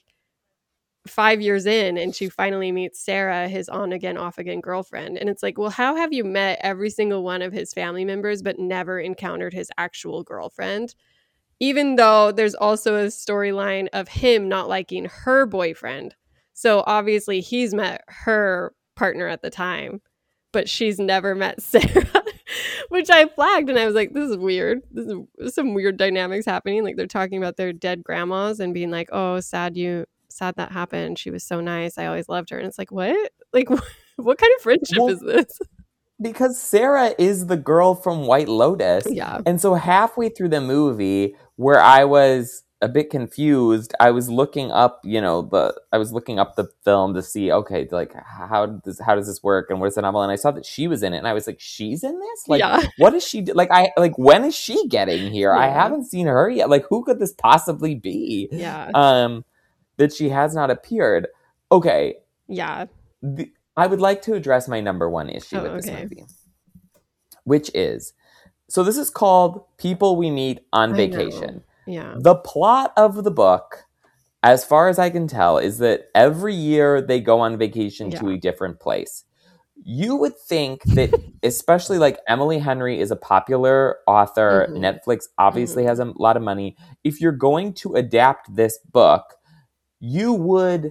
five years in and she finally meets Sarah, his on again, off again girlfriend. And it's like, well, how have you met every single one of his family members but never encountered his actual girlfriend? Even though there's also a storyline of him not liking her boyfriend. So obviously he's met her partner at the time, but she's never met Sarah, which I flagged. And I was like, this is weird. This is some weird dynamics happening. Like they're talking about their dead grandmas and being like, oh, sad you, sad that happened. She was so nice. I always loved her. And it's like, what? Like, what kind of friendship Well, is this? Because Sarah is the girl from White Lotus. Yeah. And so halfway through the movie, where I was a bit confused, I was looking up, you know, the I was looking up the film to see, okay, like how does how does this work and what is the novel? And I saw that she was in it, and I was like, she's in this? Like, Yeah. what is she do? Like, I like when is she getting here? I Yeah. haven't seen her yet. Like, who could this possibly be? Yeah. Um, that she has not appeared. Okay. Yeah. The, I would like to address my number one issue Oh, with this okay. movie, which is, so this is called People We Meet on I Vacation. know. Yeah. The plot of the book, as far as I can tell, is that every year they go on vacation to Yeah. a different place. You would think that, especially like Emily Henry is a popular author, Mhm. Netflix obviously Mhm. has a lot of money. If you're going to adapt this book, you would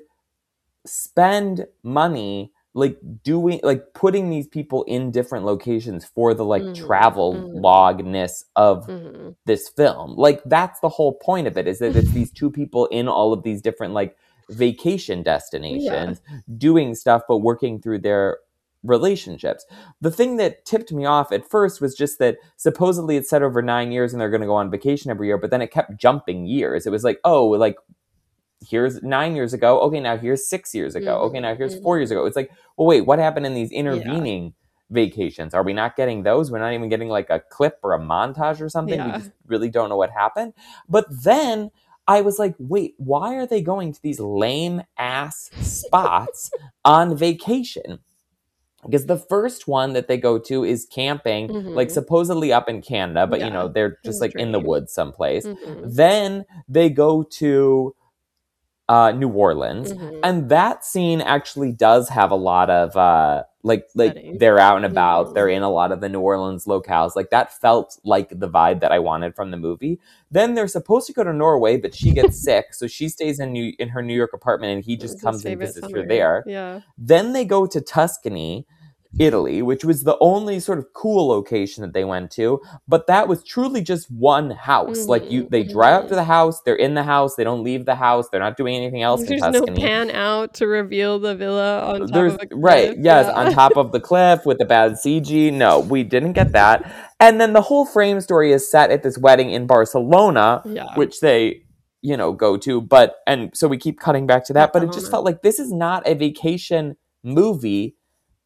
spend money like doing like putting these people in different locations for the like Mhm. travel Mhm. logness of Mhm. this film. Like that's the whole point of it, is that it's these two people in all of these different like vacation destinations doing stuff but working through their relationships. The thing that tipped me off at first was just that supposedly it's set over nine years and they're going to go on vacation every year, but then it kept jumping years. It was like, oh, like, here's nine years ago. Okay, now here's six years ago. Mm-hmm. Okay, now here's Mm-hmm. four years ago. It's like, well, wait, what happened in these intervening yeah. vacations? Are we not getting those? We're not even getting like a clip or a montage or something. Yeah. We just really don't know what happened. But then I was like, wait, why are they going to these lame ass spots on vacation? Because the first one that they go to is camping, mm-hmm. like supposedly up in Canada, but yeah. you know, they're just like in the woods someplace. Mm-hmm. Then they go to uh, New Orleans, mm-hmm. and that scene actually does have a lot of uh, like like Setting. They're out and about. Mm-hmm. They're in a lot of the New Orleans locales. Like that felt like the vibe that I wanted from the movie. Then they're supposed to go to Norway, but she gets sick, so she stays in New in her New York apartment, and he just comes and visits summer. her there. Yeah. Then they go to Tuscany, Italy, which was the only sort of cool location that they went to, but that was truly just one house. Mm-hmm. Like you, they drive up to the house, they're in the house, they don't leave the house, they're not doing anything else There's in Tuscany. no pan out to reveal the villa on top There's, of a cliff. Right, yes, yeah. on top of the cliff with the bad C G. No, we didn't get that. And then the whole frame story is set at this wedding in Barcelona, yeah. which they, you know, go to. But, and so we keep cutting back to that, but it just felt like this is not a vacation movie.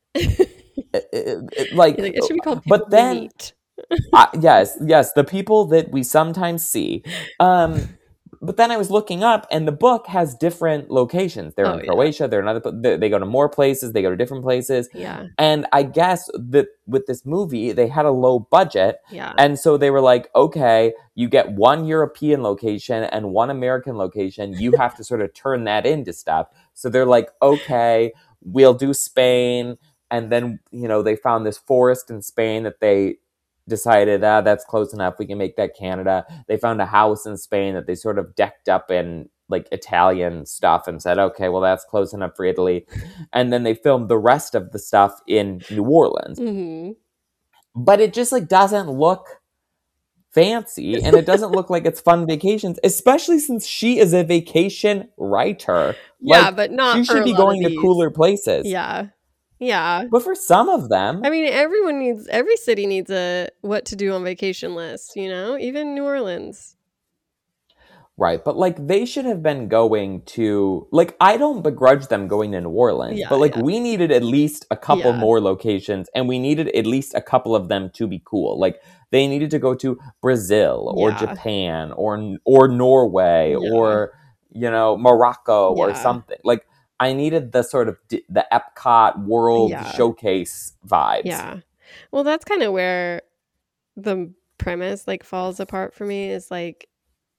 It, it, it, like, like, it should be called People but then, Meet. uh, yes, yes, the people that we sometimes see. Um, but then I was looking up, and the book has different locations. They're oh, in Croatia. Yeah. They're another. They, they go to more places. They go to different places. Yeah. And I guess that with this movie, they had a low budget. Yeah. And so they were like, okay, you get one European location and one American location. You have to sort of turn that into stuff. So they're like, okay, we'll do Spain. And then, you know, they found this forest in Spain that they decided, ah, that's close enough. We can make that Canada. They found a house in Spain that they sort of decked up in like Italian stuff and said, okay, well, that's close enough for Italy. And then they filmed the rest of the stuff in New Orleans. Mm-hmm. But it just like doesn't look fancy, and it doesn't look like it's fun vacations, especially since she is a vacation writer. Yeah, like, but not she should be going to cooler places. Yeah. Yeah. But for some of them, I mean, everyone needs, every city needs a what to do on vacation list, you know, even New Orleans. Right. But like they should have been going to, like, I don't begrudge them going to New Orleans, yeah, but like yeah. we needed at least a couple yeah. more locations, and we needed at least a couple of them to be cool. Like they needed to go to Brazil or yeah. Japan or, or Norway yeah. or, you know, Morocco yeah. or something. Like, I needed the sort of d- the Epcot World yeah. Showcase vibes. Yeah. Well, that's kind of where the premise like falls apart for me is like,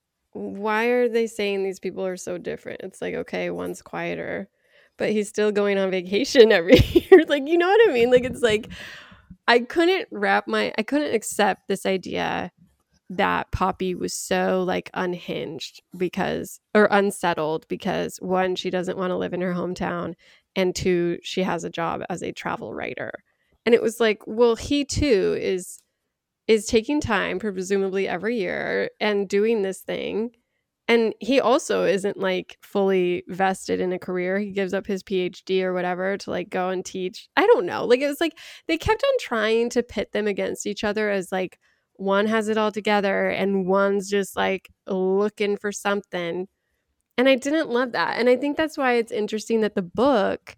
why are they saying these people are so different? It's like, okay, one's quieter, but he's still going on vacation every year. Like, you know what I mean? Like, it's like, I couldn't wrap my, I couldn't accept this idea that Poppy was so like unhinged because, or unsettled because one, she doesn't want to live in her hometown, and two, she has a job as a travel writer. And it was like, well, he too is, is taking time presumably every year and doing this thing. And he also isn't like fully vested in a career. He gives up his P H D or whatever to like go and teach. I don't know. Like, it was like, they kept on trying to pit them against each other as like, one has it all together and one's just like looking for something. And I didn't love that. And I think that's why it's interesting that the book,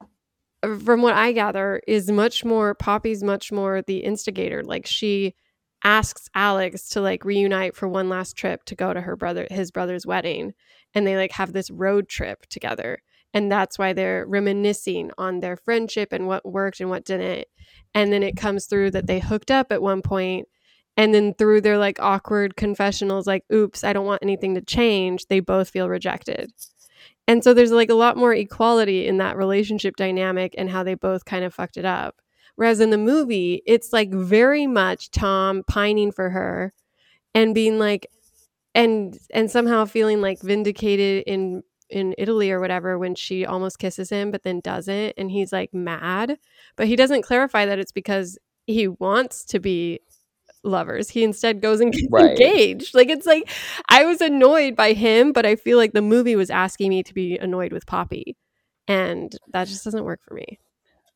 from what I gather, is much more, Poppy's much more the instigator. Like she asks Alex to like reunite for one last trip to go to her brother, his brother's wedding. And they like have this road trip together. And that's why they're reminiscing on their friendship and what worked and what didn't. And then it comes through that they hooked up at one point. And then through their like awkward confessionals, like, oops, I don't want anything to change, they both feel rejected. And so there's like a lot more equality in that relationship dynamic and how they both kind of fucked it up. Whereas in the movie, it's like very much Tom pining for her and being like, and and somehow feeling like vindicated in in Italy or whatever when she almost kisses him, but then doesn't. And he's like mad, but he doesn't clarify that it's because he wants to be lovers. He instead goes and gets right. engaged. Like, it's like, I was annoyed by him, but I feel like the movie was asking me to be annoyed with Poppy. And that just doesn't work for me.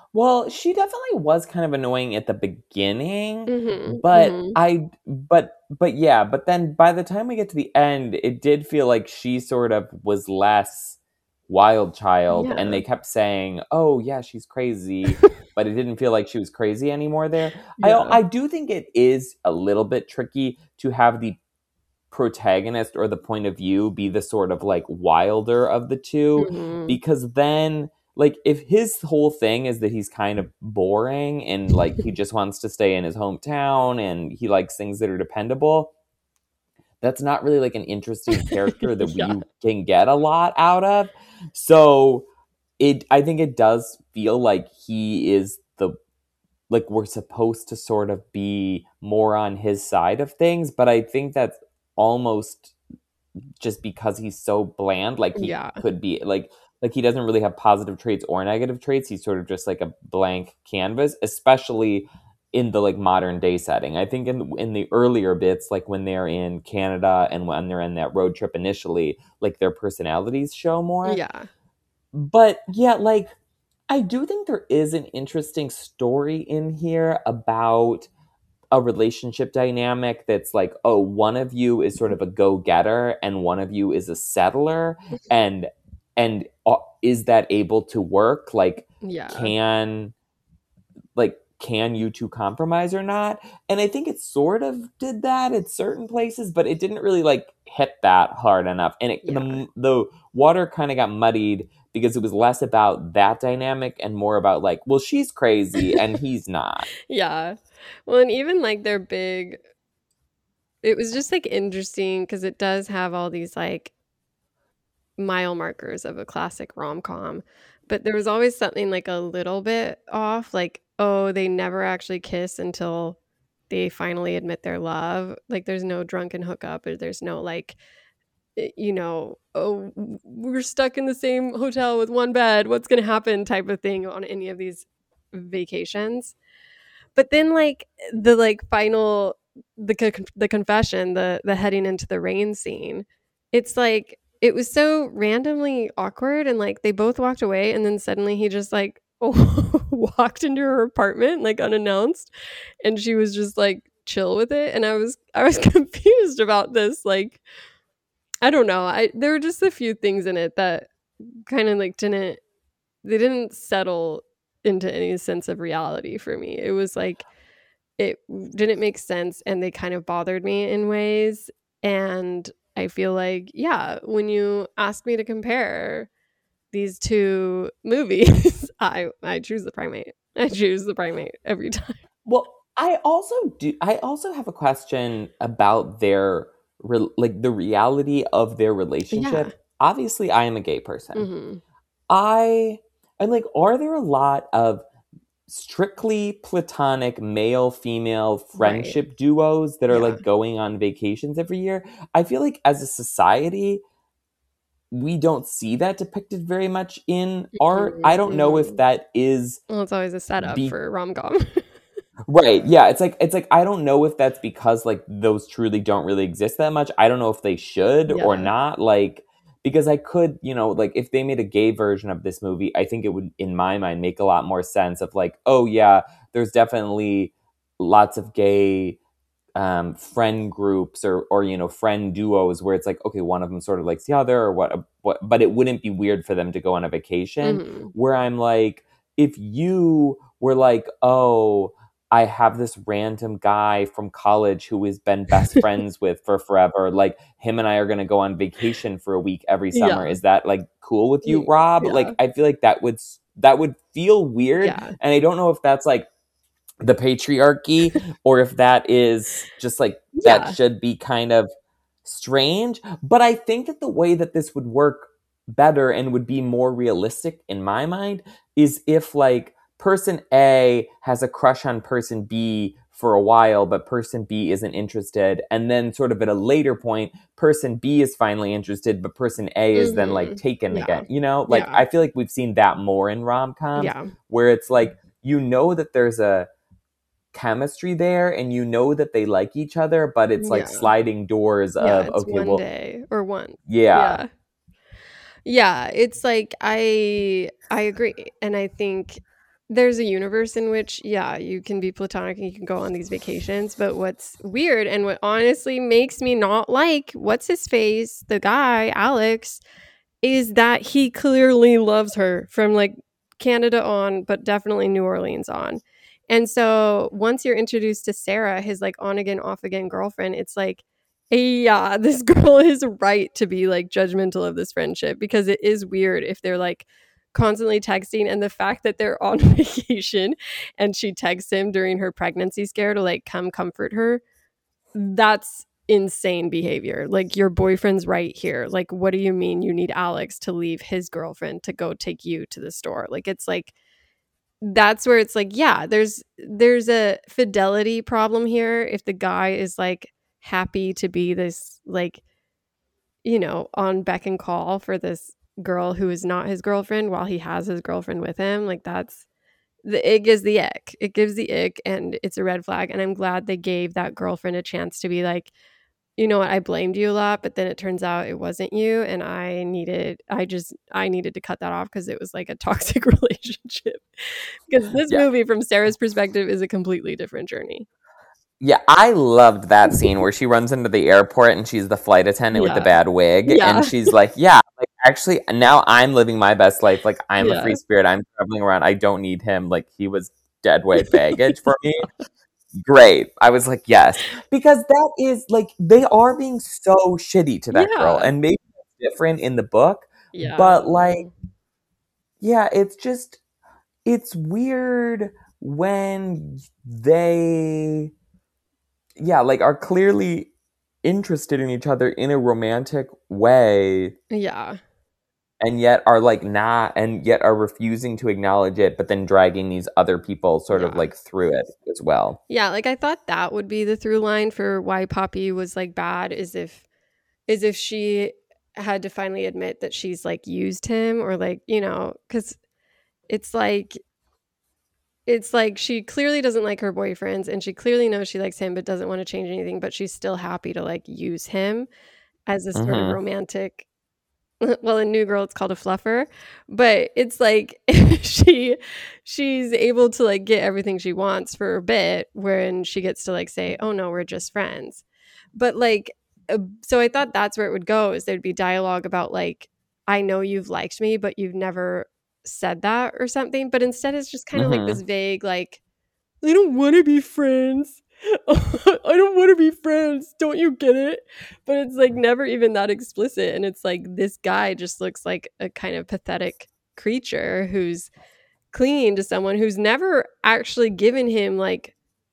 Well, she definitely was kind of annoying at the beginning, Mhm, but mhm. I but but yeah, but then by the time we get to the end, it did feel like she sort of was less wild child, and Yeah. they kept saying, "Oh, yeah, she's crazy," but it didn't feel like she was crazy anymore there. I Yeah. I do think it is a little bit tricky to have the protagonist or the point of view be the sort of like wilder of the two, Mhm. because then like if his whole thing is that he's kind of boring and like he just wants to stay in his hometown and he likes things that are dependable, that's not really like an interesting character that Yeah. you can get a lot out of. So it I think it does feel like he is the like we're supposed to sort of be more on his side of things, but I think that's almost just because he's so bland. Like he Yeah. could be like like he doesn't really have positive traits or negative traits. He's sort of just like a blank canvas, especially in the like modern day setting. I think in in the earlier bits, like when they're in Canada and when they're in that road trip initially, like their personalities show more. Yeah. But yeah, like I do think there is an interesting story in here about a relationship dynamic that's like, oh, one of you is sort of a go-getter and one of you is a settler, and and uh, is that able to work? Like, Yeah. can like can you two compromise or not? And I think it sort of did that at certain places, but it didn't really like hit that hard enough. And it, Yeah. the the water kind of got muddied because it was less about that dynamic and more about like, well, she's crazy and he's not. Yeah. Well, and even like their big it was just like interesting because it does have all these like mile markers of a classic rom-com, but there was always something like a little bit off, like, oh, they never actually kiss until they finally admit their love. Like there's no drunken hookup or there's no like eh, you know, oh, w- we're stuck in the same hotel with one bed. What's going to happen type of thing on any of these vacations. But then like the like final the co- the confession, the the heading into the rain scene. It's like it was so randomly awkward and like they both walked away and then suddenly he just like walked into her apartment like unannounced and she was just like chill with it and I was I was confused about this like I don't know. I there were just a few things in it that kind of like didn't they didn't settle into any sense of reality for me. It was like it didn't make sense and they kind of bothered me in ways. And I feel like, yeah, when you ask me to compare these two movies, I I choose the primate. I choose the primate every time. Well, I also do. I also have a question about their re- like the reality of their Yeah. relationship. Obviously, I am a gay person. Hmm. I and like, are there a lot of strictly platonic male female Right. friendship duos that are Yeah. like going on vacations every year? I feel like as a society, we don't see that depicted very much in art. Hmm. I don't know if Hmm. that is Well, it's always a setup be for rom com. Right. Yeah. It's like it's like I don't know if that's because like those truly don't really exist that much. I don't know if they should or Yeah. not. Like because I could, you know, like if they made a gay version of this movie, I think it would in my mind make a lot more sense of like, oh yeah, there's definitely lots of gay um friend groups or or you know friend duos where it's like okay one of them sort of likes the other or what what but it wouldn't be weird for them to go on a vacation Hmm. where I'm like if you were like oh I have this random guy from college who has been best friends with for forever. Like him and I are going to go on vacation for a week every summer. Yeah. Is that like cool with you, Y- Rob? Yeah. Like I feel like that would s- that would feel weird, Yeah. and I don't know if that's like the patriarchy or if that is just like that Yeah. should be kind of strange. But I think that the way that this would work better and would be more realistic in my mind is if like person A has a crush on person B for a while, but person B isn't interested. And then, sort of at a later point, person B is finally interested, but person A is then like Hmm. taken Yeah. again. You know, like Yeah. I feel like we've seen that more in rom coms Yeah. where it's like, you know, that there's a chemistry there and you know that they like each other, but it's like Yeah. sliding doors Yeah, of, it's okay, one well, day or one. yeah. Yeah. Yeah, it's like I I agree, and I think there's a universe in which, yeah, you can be platonic and you can go on these vacations. But what's weird and what honestly makes me not like what's his face, the guy, Alex, is that he clearly loves her from like Canada on, but definitely New Orleans on. And so once you're introduced to Sarah, his like on again, off again girlfriend, it's like, yeah, this girl is right to be like judgmental of this friendship, because it is weird if they're like constantly texting, and the fact that they're on vacation and she texts him during her pregnancy scare to like come comfort her, that's insane behavior. Like, your boyfriend's right here. Like, what do you mean you need Alex to leave his girlfriend to go take you to the store? Like, it's like, that's where it's like, yeah, there's there's a fidelity problem here if the guy is like happy to be this like, you know, on beck and call for this girl who is not his girlfriend while he has his girlfriend with him. Like, that's the, it gives the ick. It gives the ick, and it's a red flag. And I'm glad they gave that girlfriend a chance to be like, you know what, I blamed you a lot, but then it turns out it wasn't you, and I needed, I just, I needed to cut that off because it was like a toxic relationship. Because this Yeah. movie, from Sarah's perspective, is a completely different journey. Yeah, I loved that scene where she runs into the airport and she's the flight attendant Yeah. with the bad wig. Yeah. And she's like, yeah, like actually now I'm living my best life. Like, I'm Yeah. a free spirit. I'm traveling around. I don't need him. Like, he was dead weight baggage for me. Great. I was like, yes. Because that is like, they are being so shitty to that Yeah. girl. And maybe it's different in the book. Yeah. But like, yeah, it's just, it's weird when they, yeah, like are clearly interested in each other in a romantic way. Yeah. And yet are like not, and yet are refusing to acknowledge it, but then dragging these other people sort Yeah. of like through it as well. Yeah, like I thought that would be the through line for why Poppy was like bad, is if is if she had to finally admit that she's like used him, or like, you know, because it's like it's like she clearly doesn't like her boyfriends, and she clearly knows she likes him but doesn't want to change anything, but she's still happy to like use him as a sort of Mhm. romantic, well, in New Girl it's called a fluffer, but it's like she she's able to like get everything she wants for a bit when she gets to like say, oh no, we're just friends. But like, uh, so I thought that's where it would go, is there'd be dialogue about like, I know you've liked me, but you've never said that or something. But instead it's just kind of like this Mhm. vague like, I don't want to be friends. I don't want to be friends. Don't you get it? But it's like never even that explicit. And it's like, this guy just looks like a kind of pathetic creature who's clinging to someone who's never actually given him like,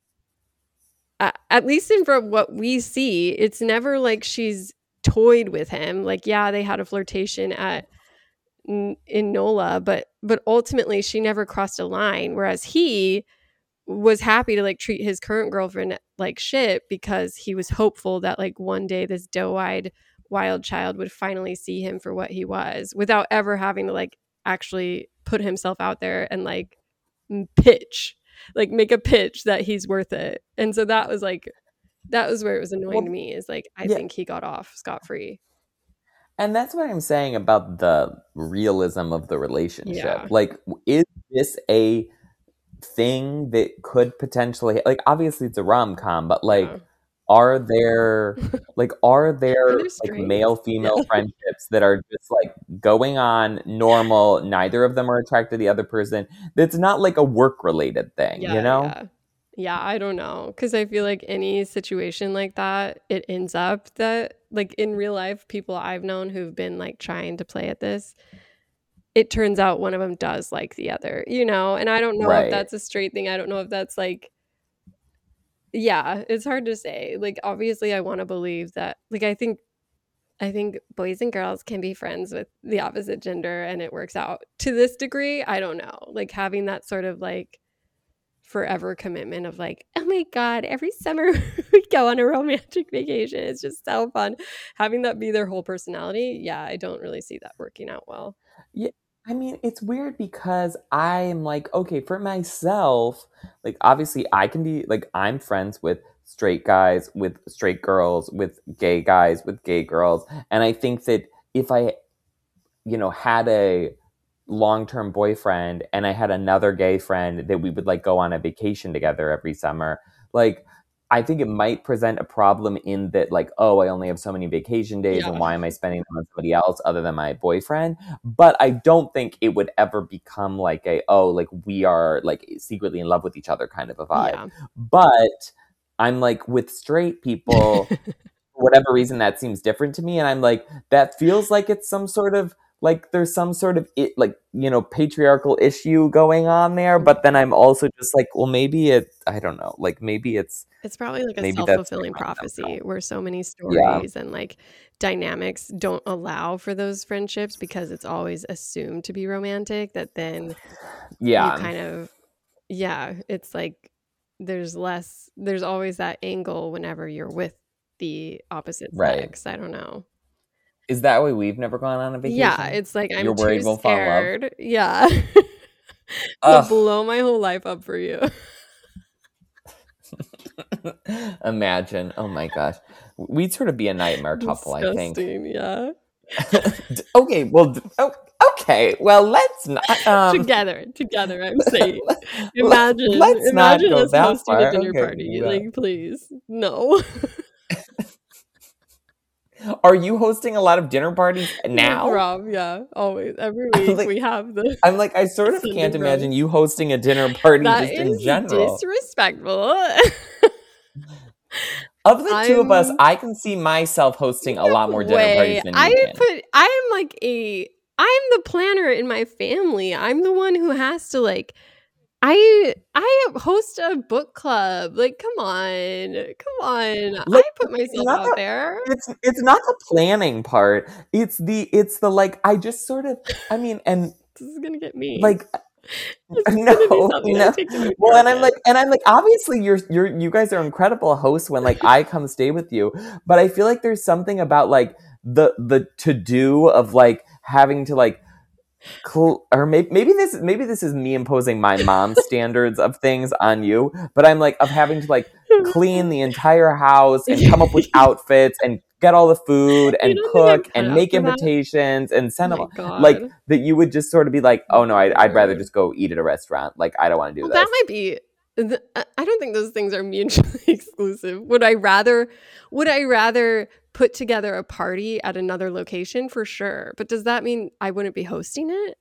uh, at least in from what we see, it's never like she's toyed with him. Like, yeah, they had a flirtation at in Nola, but but ultimately she never crossed a line. Whereas he was happy to like treat his current girlfriend like shit because he was hopeful that like one day this doe-eyed wild child would finally see him for what he was, without ever having to like actually put himself out there and like pitch, like make a pitch that he's worth it. And so that was like, that was where it was annoying Well, to me, is like, I yeah. think he got off scot-free. And that's what I'm saying about the realism of the relationship. Yeah. Like, is this a thing that could potentially, like, obviously it's a rom-com, but like, Yeah. are there like are there Are there like strings? male female Yeah. friendships that are just like going on normal, neither of them are attracted to the other person, that's not like a work related thing, Yeah, you know? yeah. Yeah, I don't know, because I feel like any situation like that, it ends up that like in real life, people I've known who've been like trying to play at this, it turns out one of them does like the other, you know? And I don't know if Right. that's a straight thing. I don't know if that's like, yeah, it's hard to say. Like, obviously I want to believe that, like, I think I think boys and girls can be friends with the opposite gender and it works out to this degree. I don't know. Like, having that sort of like forever commitment of like, oh my God, every summer we go on a romantic vacation. It's just so fun. Having that be their whole personality. Yeah, I don't really see that working out well. Yeah, I mean, it's weird because I'm like, okay, for myself, like obviously I can be like, I'm friends with straight guys, with straight girls, with gay guys, with gay girls. And I think that if I, you know, had a long-term boyfriend and I had another gay friend that we would like go on a vacation together every summer, like I think it might present a problem in that, like, oh, I only have so many vacation days Yeah. and why am I spending them on somebody else other than my boyfriend? But I don't think it would ever become like a, oh, like we are like secretly in love with each other kind of a vibe. Yeah. But I'm like, with straight people, for whatever reason, that seems different to me. And I'm like, that feels like it's some sort of, like there's some sort of it, like, you know, patriarchal issue going on there. But then I'm also just like, well, maybe it, I don't know, like maybe it's It's probably like a maybe that's self-fulfilling my concept. prophecy where so many Yeah. stories and like dynamics don't allow for those friendships because it's always assumed to be romantic, that then you Yeah. kind of, yeah, it's like there's less, there's always that angle whenever you're with the opposite Right. sex. I don't know. Is that why we've never gone on a vacation? Yeah, it's like I'm You're worried too we'll fall in love? scared. Yeah. to Ugh. blow my whole life up for you. Imagine. Oh my gosh. We'd sort of be a nightmare couple, I think. Disgusting, yeah. Okay, well, d- oh, okay. Well, let's not. Um, Together, together, I'm saying. let- Imagine, let's not imagine go us that hosting far. a dinner Okay, party. yeah. Like, please, no. Are you hosting a lot of dinner parties With now? Rob, yeah, always, every I'm week like, we have the I'm like, I sort of Sunday can't imagine roast. you hosting a dinner party That just in is general. disrespectful. Of the two of us, I'm I can see myself hosting a no lot more dinner way. parties than I you can. put. I'm like a. I'm the planner in my family. I'm the one who has to like. I I host a book club. Like, come on, come on. Like, I put it's myself not out the there. it's it's not the planning part. It's the it's the like I just sort of I mean and This is gonna get me. like This is gonna be no something I no take to my well and I'm like therapist. and I'm like obviously you're you're you guys are incredible hosts when like I come stay with you, but I feel like there's something about like the the to do of like having to like cl- or maybe maybe this maybe this is me imposing my mom's standards of things on you, but I'm like of having to like clean the entire house and come up with outfits and get all the food You and don't think I'm cook cut and out make for that? invitations and Oh send them my all. god. Like that you would just sort of be like, oh no, I'd, I'd rather Lord. just go eat at a restaurant. Like I don't want to do Well, that this. might be. th- I I don't think those things are mutually exclusive. Would I rather? Would I rather put together a party at another location? For sure. But does that mean I wouldn't be hosting it?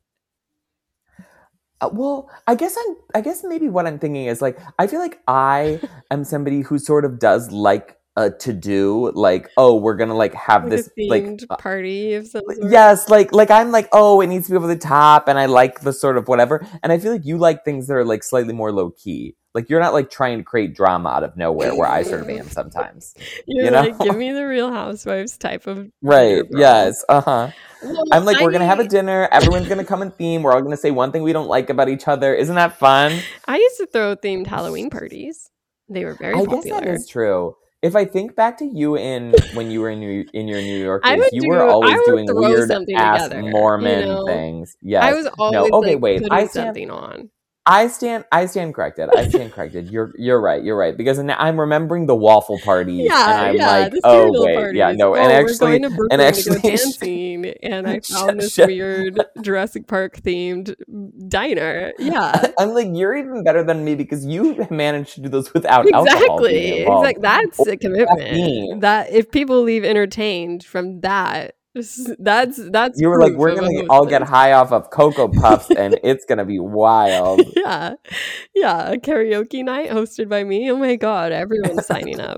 Uh, well, I guess I'm. I guess maybe what I'm thinking is like I feel like I am somebody who sort of does like a to do. Like, oh, we're gonna like have Like this a like themed uh, party of some like- sort? yes, like like I'm like oh, it needs to be over the top, and I like the sort of whatever. And I feel like you like things that are like slightly more low key. Like you're not like trying to create drama out of nowhere, where I sort of am sometimes. You're You know? like, give me the Real Housewives type of dinner, Right? bro. Yes. Uh huh. Well, I'm like, we're gonna have a I dinner. Everyone's gonna come in theme. We're all gonna say one thing we don't like about each other. Isn't that fun? I used to throw themed Halloween parties. They were very I guess that popular. is true. If I think back to you in when you were in New in your New York I days, would you do. were I always would doing throw weird something ass together. You Mormon know, things. I Yes. was No. always Okay. like Wait. I putting stand. something on. I stand. I stand corrected. I stand corrected. You're. You're right. You're right. Because now I'm remembering the waffle parties, and Yeah, I'm yeah, like, the oh cereal wait, yeah, parties. no, and Oh, we're actually, going to and Brooklyn to go actually, dancing, and I sh- found this sh- weird Jurassic Park themed diner. Yeah, I'm like, you're even better than me because you managed to do those without alcohol being exactly. involved. Exactly. That's Or a commitment. caffeine. That if people leave entertained from that, that's that's You were like, proof we're of a gonna all get hostess. high off of Cocoa Puffs, and it's gonna be wild. Yeah, yeah. A karaoke night hosted by me. Oh my god, everyone's signing up.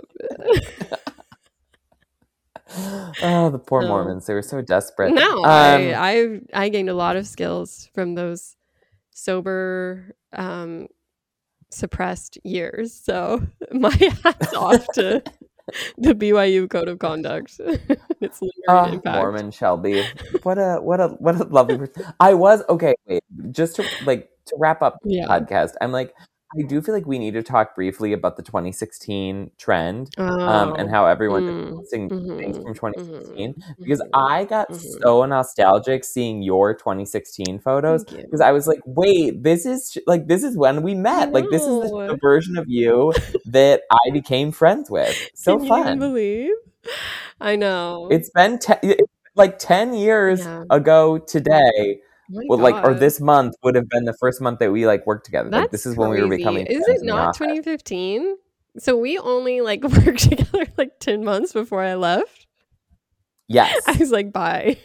Oh, the poor No, Mormons. They were so desperate. no. I Um, I I gained a lot of skills from those sober, um, suppressed years. So my hat's off to the B Y U code of conduct. Its lingering ah, impact. Mormon Shelby. What a what a what a lovely person. I was okay, wait. Just to like to wrap up the Yeah. podcast, I'm like, I do feel like we need to talk briefly about the twenty sixteen trend, um, and Oh. how everyone is Mm. posting things Mhm. from twenty Mhm. sixteen. Because Mhm. I got Mhm. so nostalgic seeing your twenty sixteen photos. Thank Because you. I was like, wait, this is sh- like this is when we I met. Like this is the, the know. version of you that I became friends with. So Can you even fun. believe? I know. It's been te- it's like ten years Yeah. ago today my well, like, or God. this month would have been the first month that we like worked together. Like, That's this is when we were crazy. becoming Is friends it in the not office. twenty fifteen? So we only like worked together like ten months before I left. Yes. I was like, bye.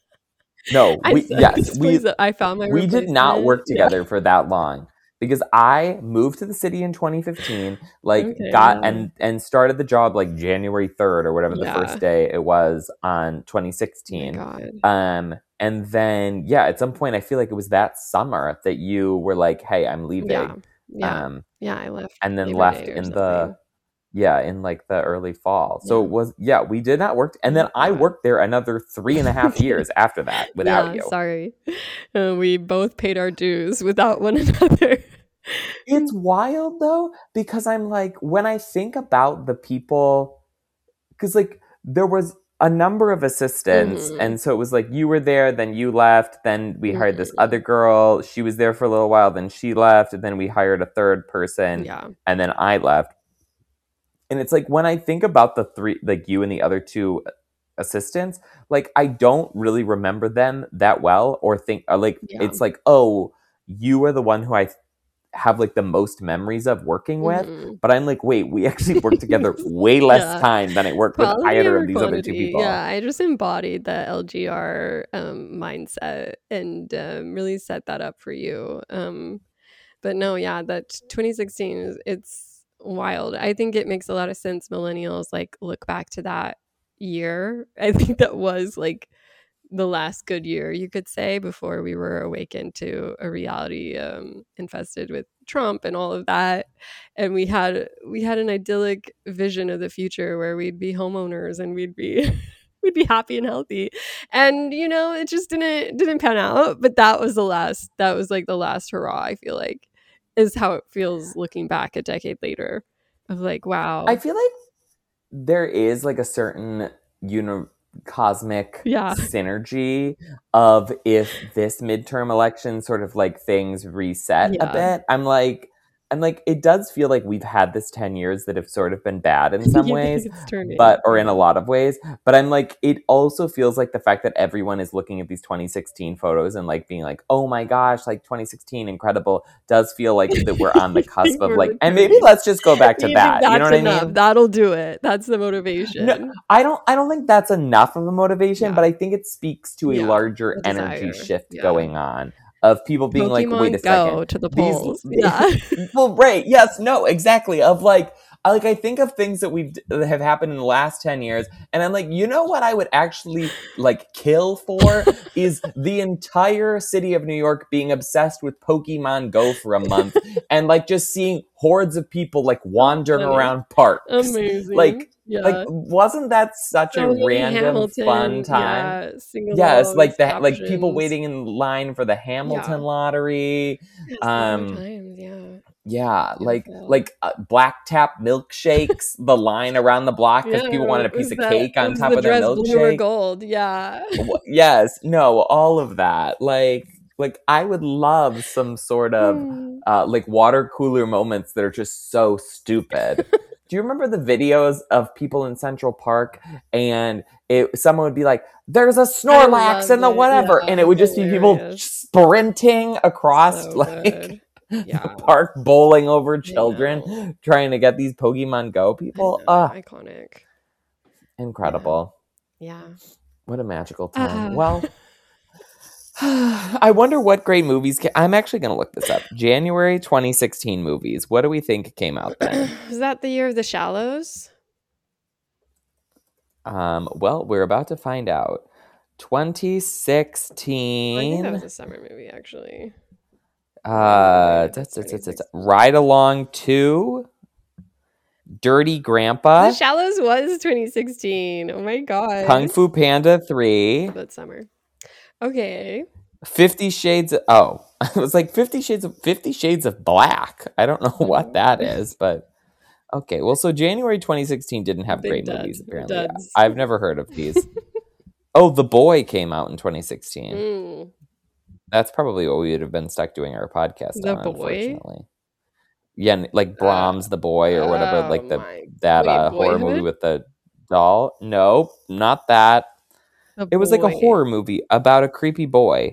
No, I we said, yes, this we place- I found my we did not replacement. work Yeah. together for that long because I moved to the city in twenty fifteen, like Okay, got yeah. and and started the job like January third or whatever the Yeah. first day it was on twenty Oh my sixteen. God. Um and then yeah, at some point I feel like it was that summer that you were like, "Hey, I'm leaving." Yeah. Yeah. Um Yeah, I left. and then Labor left Day or in something. the yeah, in like the early fall. So Yeah. it was yeah, we did not work and then I God. worked there another three and a half years after that without Yeah, you. sorry. Uh, we both paid our dues without one another. It's wild though, because I'm like, when I think about the people, because like there was a number of assistants, Mhm. and so it was like you were there, then you left, then we hired this Mhm. other girl. She was there for a little while, then she left, and then we hired a third person, Yeah. and then I left. And it's like when I think about the three, like you and the other two assistants, like I don't really remember them that well, or think or like Yeah. it's like, oh, you are the one who I have like the most memories of working with, Mhm. but I'm like, wait, we actually worked together way less Yeah. time than I worked with Quality either over of these other two quantity. people. Yeah, I just embodied the L G R um, mindset and um, really set that up for you. Um, but no, yeah, that twenty sixteen is it's wild. I think it makes a lot of sense. Millennials like look back to that year. I think that was like the last good year, you could say, before we were awakened to a reality um, infested with Trump and all of that. And we had we had an idyllic vision of the future where we'd be homeowners and we'd be we'd be happy and healthy. And you know, it just didn't didn't pan out. But that was the last. That was like the last hurrah. I feel like is how it feels looking back a decade later. Of like, wow. I feel like there is like a certain uni- cosmic Yeah. synergy of if this midterm election sort of like things reset Yeah. a bit. I'm like, I'm like, it does feel like we've had this ten years that have sort of been bad in some You think ways, it's turning, but or in yeah. a lot of ways. But I'm like, it also feels like the fact that everyone is looking at these twenty sixteen photos and like being like, oh my gosh, like twenty sixteen, incredible, does feel like that we're on the You cusp think of we're like, and maybe returning. let's just go back to You think that. You know that's what I enough. mean? That'll do it. That's the motivation. No, I don't. I don't think that's enough of a motivation, Yeah. but I think it speaks to a Yeah, larger the energy desire. shift Yeah. going on of people being like, "Wait Pokemon a second, Go to the these." polls. Yeah. Well, right? Yes. No. Exactly. Of like, I like I think of things that we've that have happened in the last ten years, and I'm like, you know what? I would actually like kill for is the entire city of New York being obsessed with Pokemon Go for a month, and like just seeing hordes of people like wandering Funny. around parks, Amazing. like. Yeah. Like, wasn't that such So a many random, Hamilton, fun time? yeah, sing-alongs, Yes, like the like people captions. waiting in line for the Hamilton Yeah. lottery. Yes, there were Um, times, yeah. yeah, like Beautiful. like uh, black tap milkshakes. The line around the block because Yeah, people wanted a piece was of that cake on was top the of their dress blue or milkshake. gold? Yeah. W- Yes, no, all of that. Like like I would love some sort of Hmm. uh, like water cooler moments that are just so stupid. Do you remember the videos of people in Central Park and it, someone would be like, "There's a Snorlax in the loved it. whatever," Yeah, and it would just be people hilarious. sprinting across So like good. the Yeah. park, bowling over I children, know. trying to get these Pokemon Go I people. know. Ah, Iconic. incredible! Yeah. What a magical time. Uh, Well. I wonder what great movies. Ca- I'm actually going to look this up. January twenty sixteen movies. What do we think came out then? was that the year of The Shallows? Um, well, we're about to find out. twenty I think that was sixteen. a summer movie, actually. Uh, Maybe that's da- da- da- da- da- twenty sixteen. Ride Along two. Dirty The Grandpa. Shallows was twenty sixteen. Oh my god. Kung Fu Panda three. That summer. Okay. Fifty Shades of... Oh, it was like Fifty Shades of... Fifty Shades of Black. I don't know what that is, but... Okay, well, so January twenty sixteen didn't have Big great dud. movies, apparently. I- Duds. I've never heard of these. Oh, The Boy came out in twenty sixteen. Mm. That's probably what we would have been stuck doing our podcast The on, Boy? unfortunately. Yeah, n- like Brahms, The Boy, or whatever, Oh like the my. that Wait, uh, horror movie Boyhood? with the doll. Nope, not that. The It was like a Boy. horror movie about a creepy boy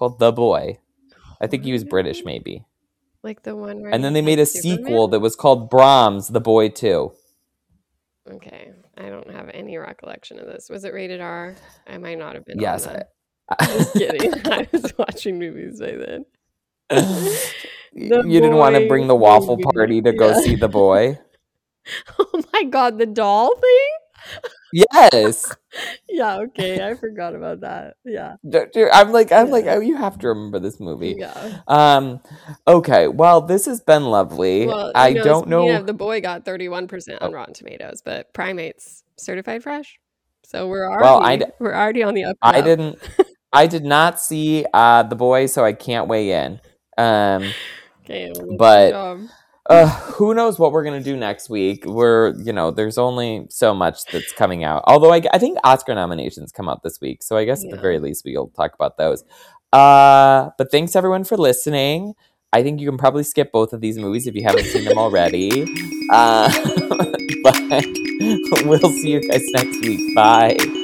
called The Boy. I think he was British, maybe. Like the one where And then he's they made like a Superman? sequel that was called Brahms, The Boy two. Okay, I don't have any recollection of this. Was it rated R? I might not have been Yes. on that. Just kidding. I was watching movies by then. You didn't want to bring the waffle movie. party to go Yeah. see The Boy? Oh my god, the doll thing? Yes. Yeah, okay, I forgot about that. Yeah. I'm like, I'm Yeah. like, oh, you have to remember this movie. Yeah. Um. Okay. Well, this has been lovely. Well, you I know, don't speaking know. of, The Boy got thirty-one percent on Oh. Rotten Tomatoes, but Primates certified fresh. So we're already Well, I d- we're already on the up. and I up. didn't. I did not see uh The Boy, so I can't weigh in. Um. Okay, well, But- good job. Uh, who knows what we're gonna do next week? We're, you know, there's only so much that's coming out. Although I, I think Oscar nominations come out this week, so I guess at the Yeah. very least we'll talk about those. Uh, but thanks everyone for listening. I think you can probably skip both of these movies if you haven't seen them already. Uh, but we'll see you guys next week. Bye.